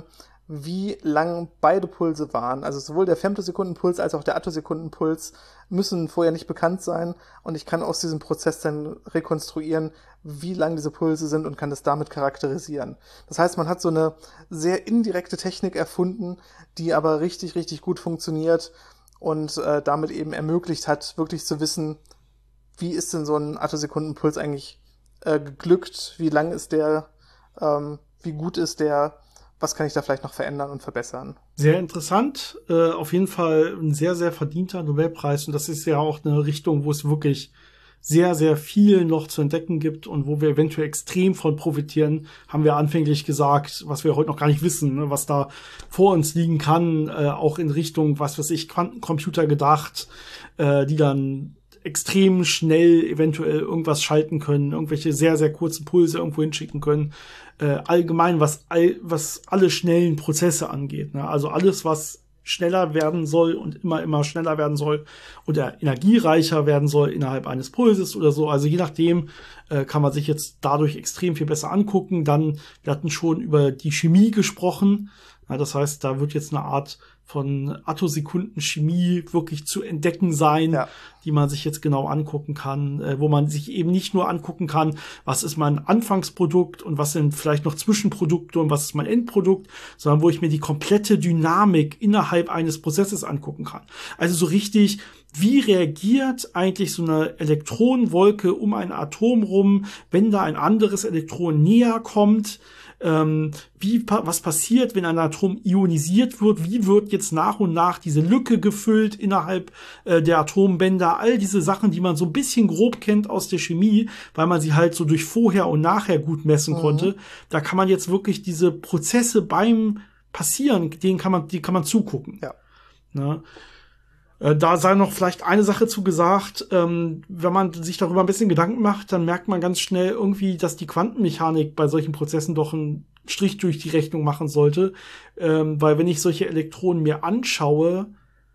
wie lang beide Pulse waren. Also sowohl der Femtosekundenpuls als auch der Attosekundenpuls müssen vorher nicht bekannt sein und ich kann aus diesem Prozess dann rekonstruieren, wie lang diese Pulse sind und kann das damit charakterisieren. Das heißt, man hat so eine sehr indirekte Technik erfunden, die aber richtig, richtig gut funktioniert und äh, damit eben ermöglicht hat, wirklich zu wissen, wie ist denn so ein Attosekundenpuls eigentlich äh, geglückt, wie lang ist der, ähm, wie gut ist der, was kann ich da vielleicht noch verändern und verbessern. Sehr interessant, äh, auf jeden Fall ein sehr, sehr verdienter Nobelpreis und das ist ja auch eine Richtung, wo es wirklich sehr, sehr viel noch zu entdecken gibt und wo wir eventuell extrem von profitieren, haben wir anfänglich gesagt, was wir heute noch gar nicht wissen, ne, was da vor uns liegen kann, äh, auch in Richtung, was weiß ich, Quantencomputer gedacht, äh, die dann extrem schnell eventuell irgendwas schalten können, irgendwelche sehr, sehr kurzen Pulse irgendwo hinschicken können. Äh, allgemein, was, all, was alle schnellen Prozesse angeht. Ne? Also alles, was schneller werden soll und immer, immer schneller werden soll oder energiereicher werden soll innerhalb eines Pulses oder so. Also je nachdem äh, kann man sich jetzt dadurch extrem viel besser angucken. Dann, wir hatten schon über die Chemie gesprochen. Ja, das heißt, da wird jetzt eine Art von Attosekunden-Chemie wirklich zu entdecken sein, ja, die man sich jetzt genau angucken kann, äh, wo man sich eben nicht nur angucken kann, was ist mein Anfangsprodukt und was sind vielleicht noch Zwischenprodukte und was ist mein Endprodukt, sondern wo ich mir die komplette Dynamik innerhalb eines Prozesses angucken kann. Also so richtig, wie reagiert eigentlich so eine Elektronenwolke um ein Atom rum, wenn da ein anderes Elektron näher kommt? Ähm, wie, was passiert, wenn ein Atom ionisiert wird? Wie wird jetzt nach und nach diese Lücke gefüllt innerhalb äh, der Atombänder? All diese Sachen, die man so ein bisschen grob kennt aus der Chemie, weil man sie halt so durch Vorher und Nachher gut messen mhm. konnte. Da kann man jetzt wirklich diese Prozesse beim Passieren, denen kann man, die kann man zugucken. Ja. Ne? Da sei noch vielleicht eine Sache zu gesagt, ähm, wenn man sich darüber ein bisschen Gedanken macht, dann merkt man ganz schnell irgendwie, dass die Quantenmechanik bei solchen Prozessen doch einen Strich durch die Rechnung machen sollte. Ähm, weil wenn ich solche Elektronen mir anschaue,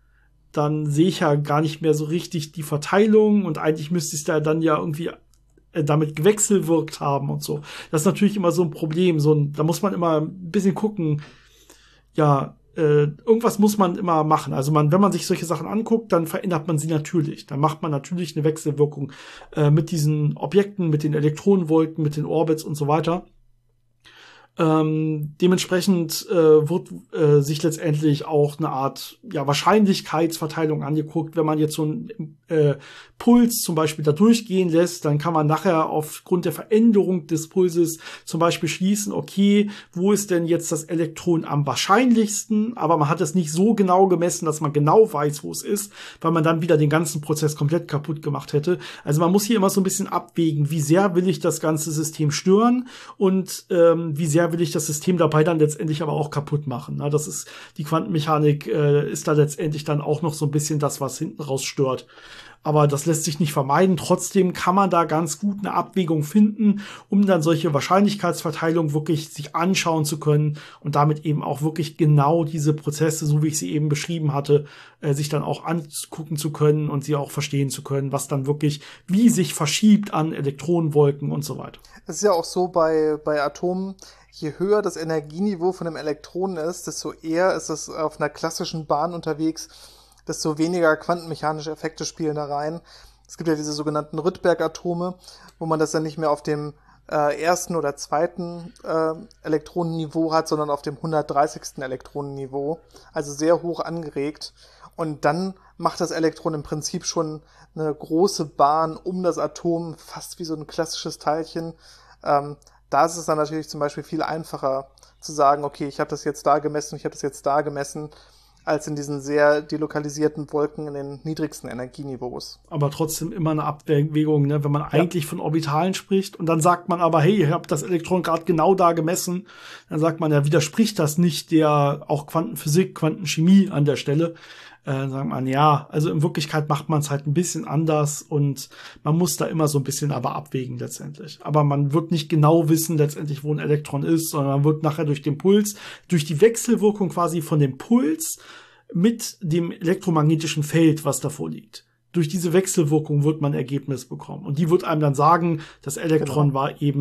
dann sehe ich ja gar nicht mehr so richtig die Verteilung und eigentlich müsste es da dann ja irgendwie äh, damit gewechselwirkt haben und so. Das ist natürlich immer so ein Problem. So ein, da muss man immer ein bisschen gucken, ja, Äh, irgendwas muss man immer machen. Also man, wenn man sich solche Sachen anguckt, dann verändert man sie natürlich. Dann macht man natürlich eine Wechselwirkung äh, mit diesen Objekten, mit den Elektronenwolken, mit den Orbits und so weiter. Ähm, dementsprechend äh, wird äh, sich letztendlich auch eine Art ja, Wahrscheinlichkeitsverteilung angeguckt. Wenn man jetzt so einen äh, Puls zum Beispiel da durchgehen lässt, dann kann man nachher aufgrund der Veränderung des Pulses zum Beispiel schließen, okay, wo ist denn jetzt das Elektron am wahrscheinlichsten? Aber man hat es nicht so genau gemessen, dass man genau weiß, wo es ist, weil man dann wieder den ganzen Prozess komplett kaputt gemacht hätte. Also man muss hier immer so ein bisschen abwägen, wie sehr will ich das ganze System stören und ähm, wie sehr will ich das System dabei dann letztendlich aber auch kaputt machen. Na, das ist, die Quantenmechanik äh, ist da letztendlich dann auch noch so ein bisschen das, was hinten raus stört. Aber das lässt sich nicht vermeiden. Trotzdem kann man da ganz gut eine Abwägung finden, um dann solche Wahrscheinlichkeitsverteilung wirklich sich anschauen zu können und damit eben auch wirklich genau diese Prozesse, so wie ich sie eben beschrieben hatte, äh, sich dann auch angucken zu können und sie auch verstehen zu können, was dann wirklich, wie sich verschiebt an Elektronenwolken und so weiter. Es ist ja auch so bei, bei Atomen, je höher das Energieniveau von einem Elektron ist, desto eher ist es auf einer klassischen Bahn unterwegs, desto weniger quantenmechanische Effekte spielen da rein. Es gibt ja diese sogenannten Rydberg-Atome, wo man das dann nicht mehr auf dem äh, ersten oder zweiten äh, Elektronenniveau hat, sondern auf dem hundertdreißigsten Elektronenniveau, also sehr hoch angeregt. Und dann macht das Elektron im Prinzip schon eine große Bahn um das Atom, fast wie so ein klassisches Teilchen. Ähm, da ist es dann natürlich zum Beispiel viel einfacher zu sagen, okay, ich habe das jetzt da gemessen, ich habe das jetzt da gemessen, als in diesen sehr delokalisierten Wolken in den niedrigsten Energieniveaus. Aber trotzdem immer eine Abwägung, ne? Wenn man ja. eigentlich von Orbitalen spricht und dann sagt man aber, hey, ich habe das Elektron gerade genau da gemessen, dann sagt man, ja, widerspricht das nicht der auch Quantenphysik, Quantenchemie an der Stelle. Äh, dann sagt man, ja, also in Wirklichkeit macht man es halt ein bisschen anders und man muss da immer so ein bisschen aber abwägen letztendlich. Aber man wird nicht genau wissen letztendlich, wo ein Elektron ist, sondern man wird nachher durch den Puls, durch die Wechselwirkung quasi von dem Puls mit dem elektromagnetischen Feld, was davor liegt. Durch diese Wechselwirkung wird man ein Ergebnis bekommen. Und die wird einem dann sagen, das Elektron genau. war eben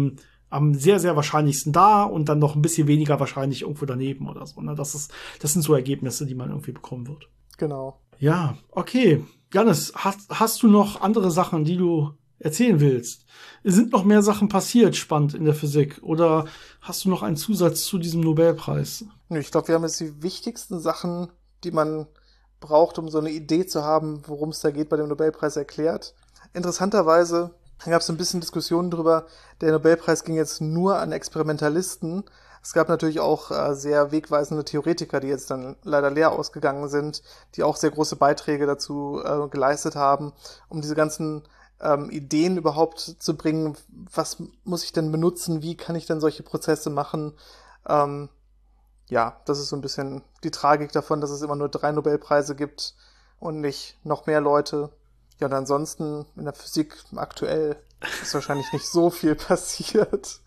am sehr, sehr wahrscheinlichsten da und dann noch ein bisschen weniger wahrscheinlich irgendwo daneben oder so. Ne? Das ist, das sind so Ergebnisse, die man irgendwie bekommen wird. Genau. Ja, okay. Jannis, hast, hast du noch andere Sachen, die du erzählen willst? Sind noch mehr Sachen passiert, spannend in der Physik? Oder hast du noch einen Zusatz zu diesem Nobelpreis? Ich glaube, wir haben jetzt die wichtigsten Sachen, die man braucht, um so eine Idee zu haben, worum es da geht, bei dem Nobelpreis erklärt. Interessanterweise gab es ein bisschen Diskussionen drüber. Der Nobelpreis ging jetzt nur an Experimentalisten. Es gab natürlich auch äh, sehr wegweisende Theoretiker, die jetzt dann leider leer ausgegangen sind, die auch sehr große Beiträge dazu äh, geleistet haben, um diese ganzen ähm, Ideen überhaupt zu bringen. Was muss ich denn benutzen? Wie kann ich denn solche Prozesse machen? Ähm, ja, das ist so ein bisschen die Tragik davon, dass es immer nur drei Nobelpreise gibt und nicht noch mehr Leute. Ja, und ansonsten in der Physik aktuell ist wahrscheinlich nicht so viel passiert.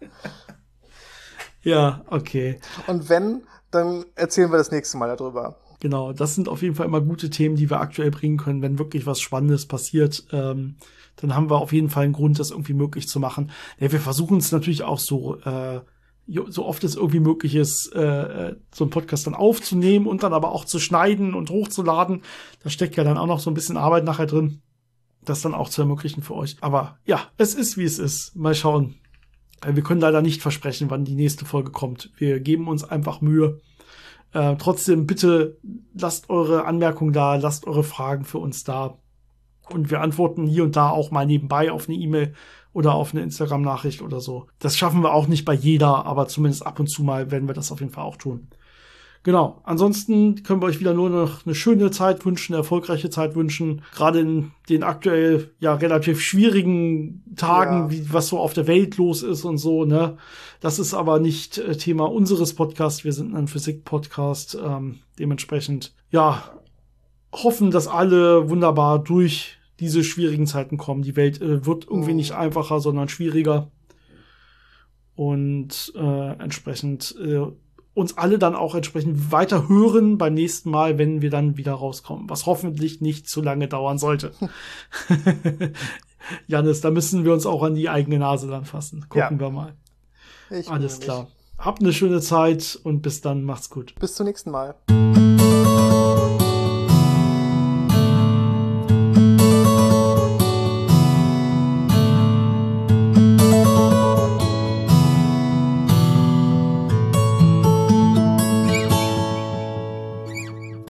Ja, okay. Und wenn, dann erzählen wir das nächste Mal darüber. Genau, das sind auf jeden Fall immer gute Themen, die wir aktuell bringen können. Wenn wirklich was Spannendes passiert, ähm, dann haben wir auf jeden Fall einen Grund, das irgendwie möglich zu machen. Ja, wir versuchen es natürlich auch so, äh, so oft es irgendwie möglich ist, äh, so einen Podcast dann aufzunehmen und dann aber auch zu schneiden und hochzuladen. Da steckt ja dann auch noch so ein bisschen Arbeit nachher drin, das dann auch zu ermöglichen für euch. Aber ja, es ist, wie es ist. Mal schauen. Wir können leider nicht versprechen, wann die nächste Folge kommt. Wir geben uns einfach Mühe. Äh, trotzdem, bitte lasst eure Anmerkungen da, lasst eure Fragen für uns da. Und wir antworten hier und da auch mal nebenbei auf eine E-Mail oder auf eine Instagram-Nachricht oder so. Das schaffen wir auch nicht bei jeder, aber zumindest ab und zu mal werden wir das auf jeden Fall auch tun. Genau, ansonsten können wir euch wieder nur noch eine schöne Zeit wünschen, eine erfolgreiche Zeit wünschen. Gerade in den aktuell ja relativ schwierigen Tagen, ja. wie was so auf der Welt los ist und so, ne. Das ist aber nicht äh, Thema unseres Podcasts. Wir sind ein Physik-Podcast. Ähm, dementsprechend, ja, hoffen, dass alle wunderbar durch diese schwierigen Zeiten kommen. Die Welt äh, wird irgendwie oh. nicht einfacher, sondern schwieriger. Und äh, entsprechend äh, uns alle dann auch entsprechend weiter hören beim nächsten Mal, wenn wir dann wieder rauskommen. Was hoffentlich nicht zu lange dauern sollte. Jannis, da müssen wir uns auch an die eigene Nase dann fassen. Gucken ja. wir mal. Ich Alles klar. Habt eine schöne Zeit und bis dann. Macht's gut. Bis zum nächsten Mal.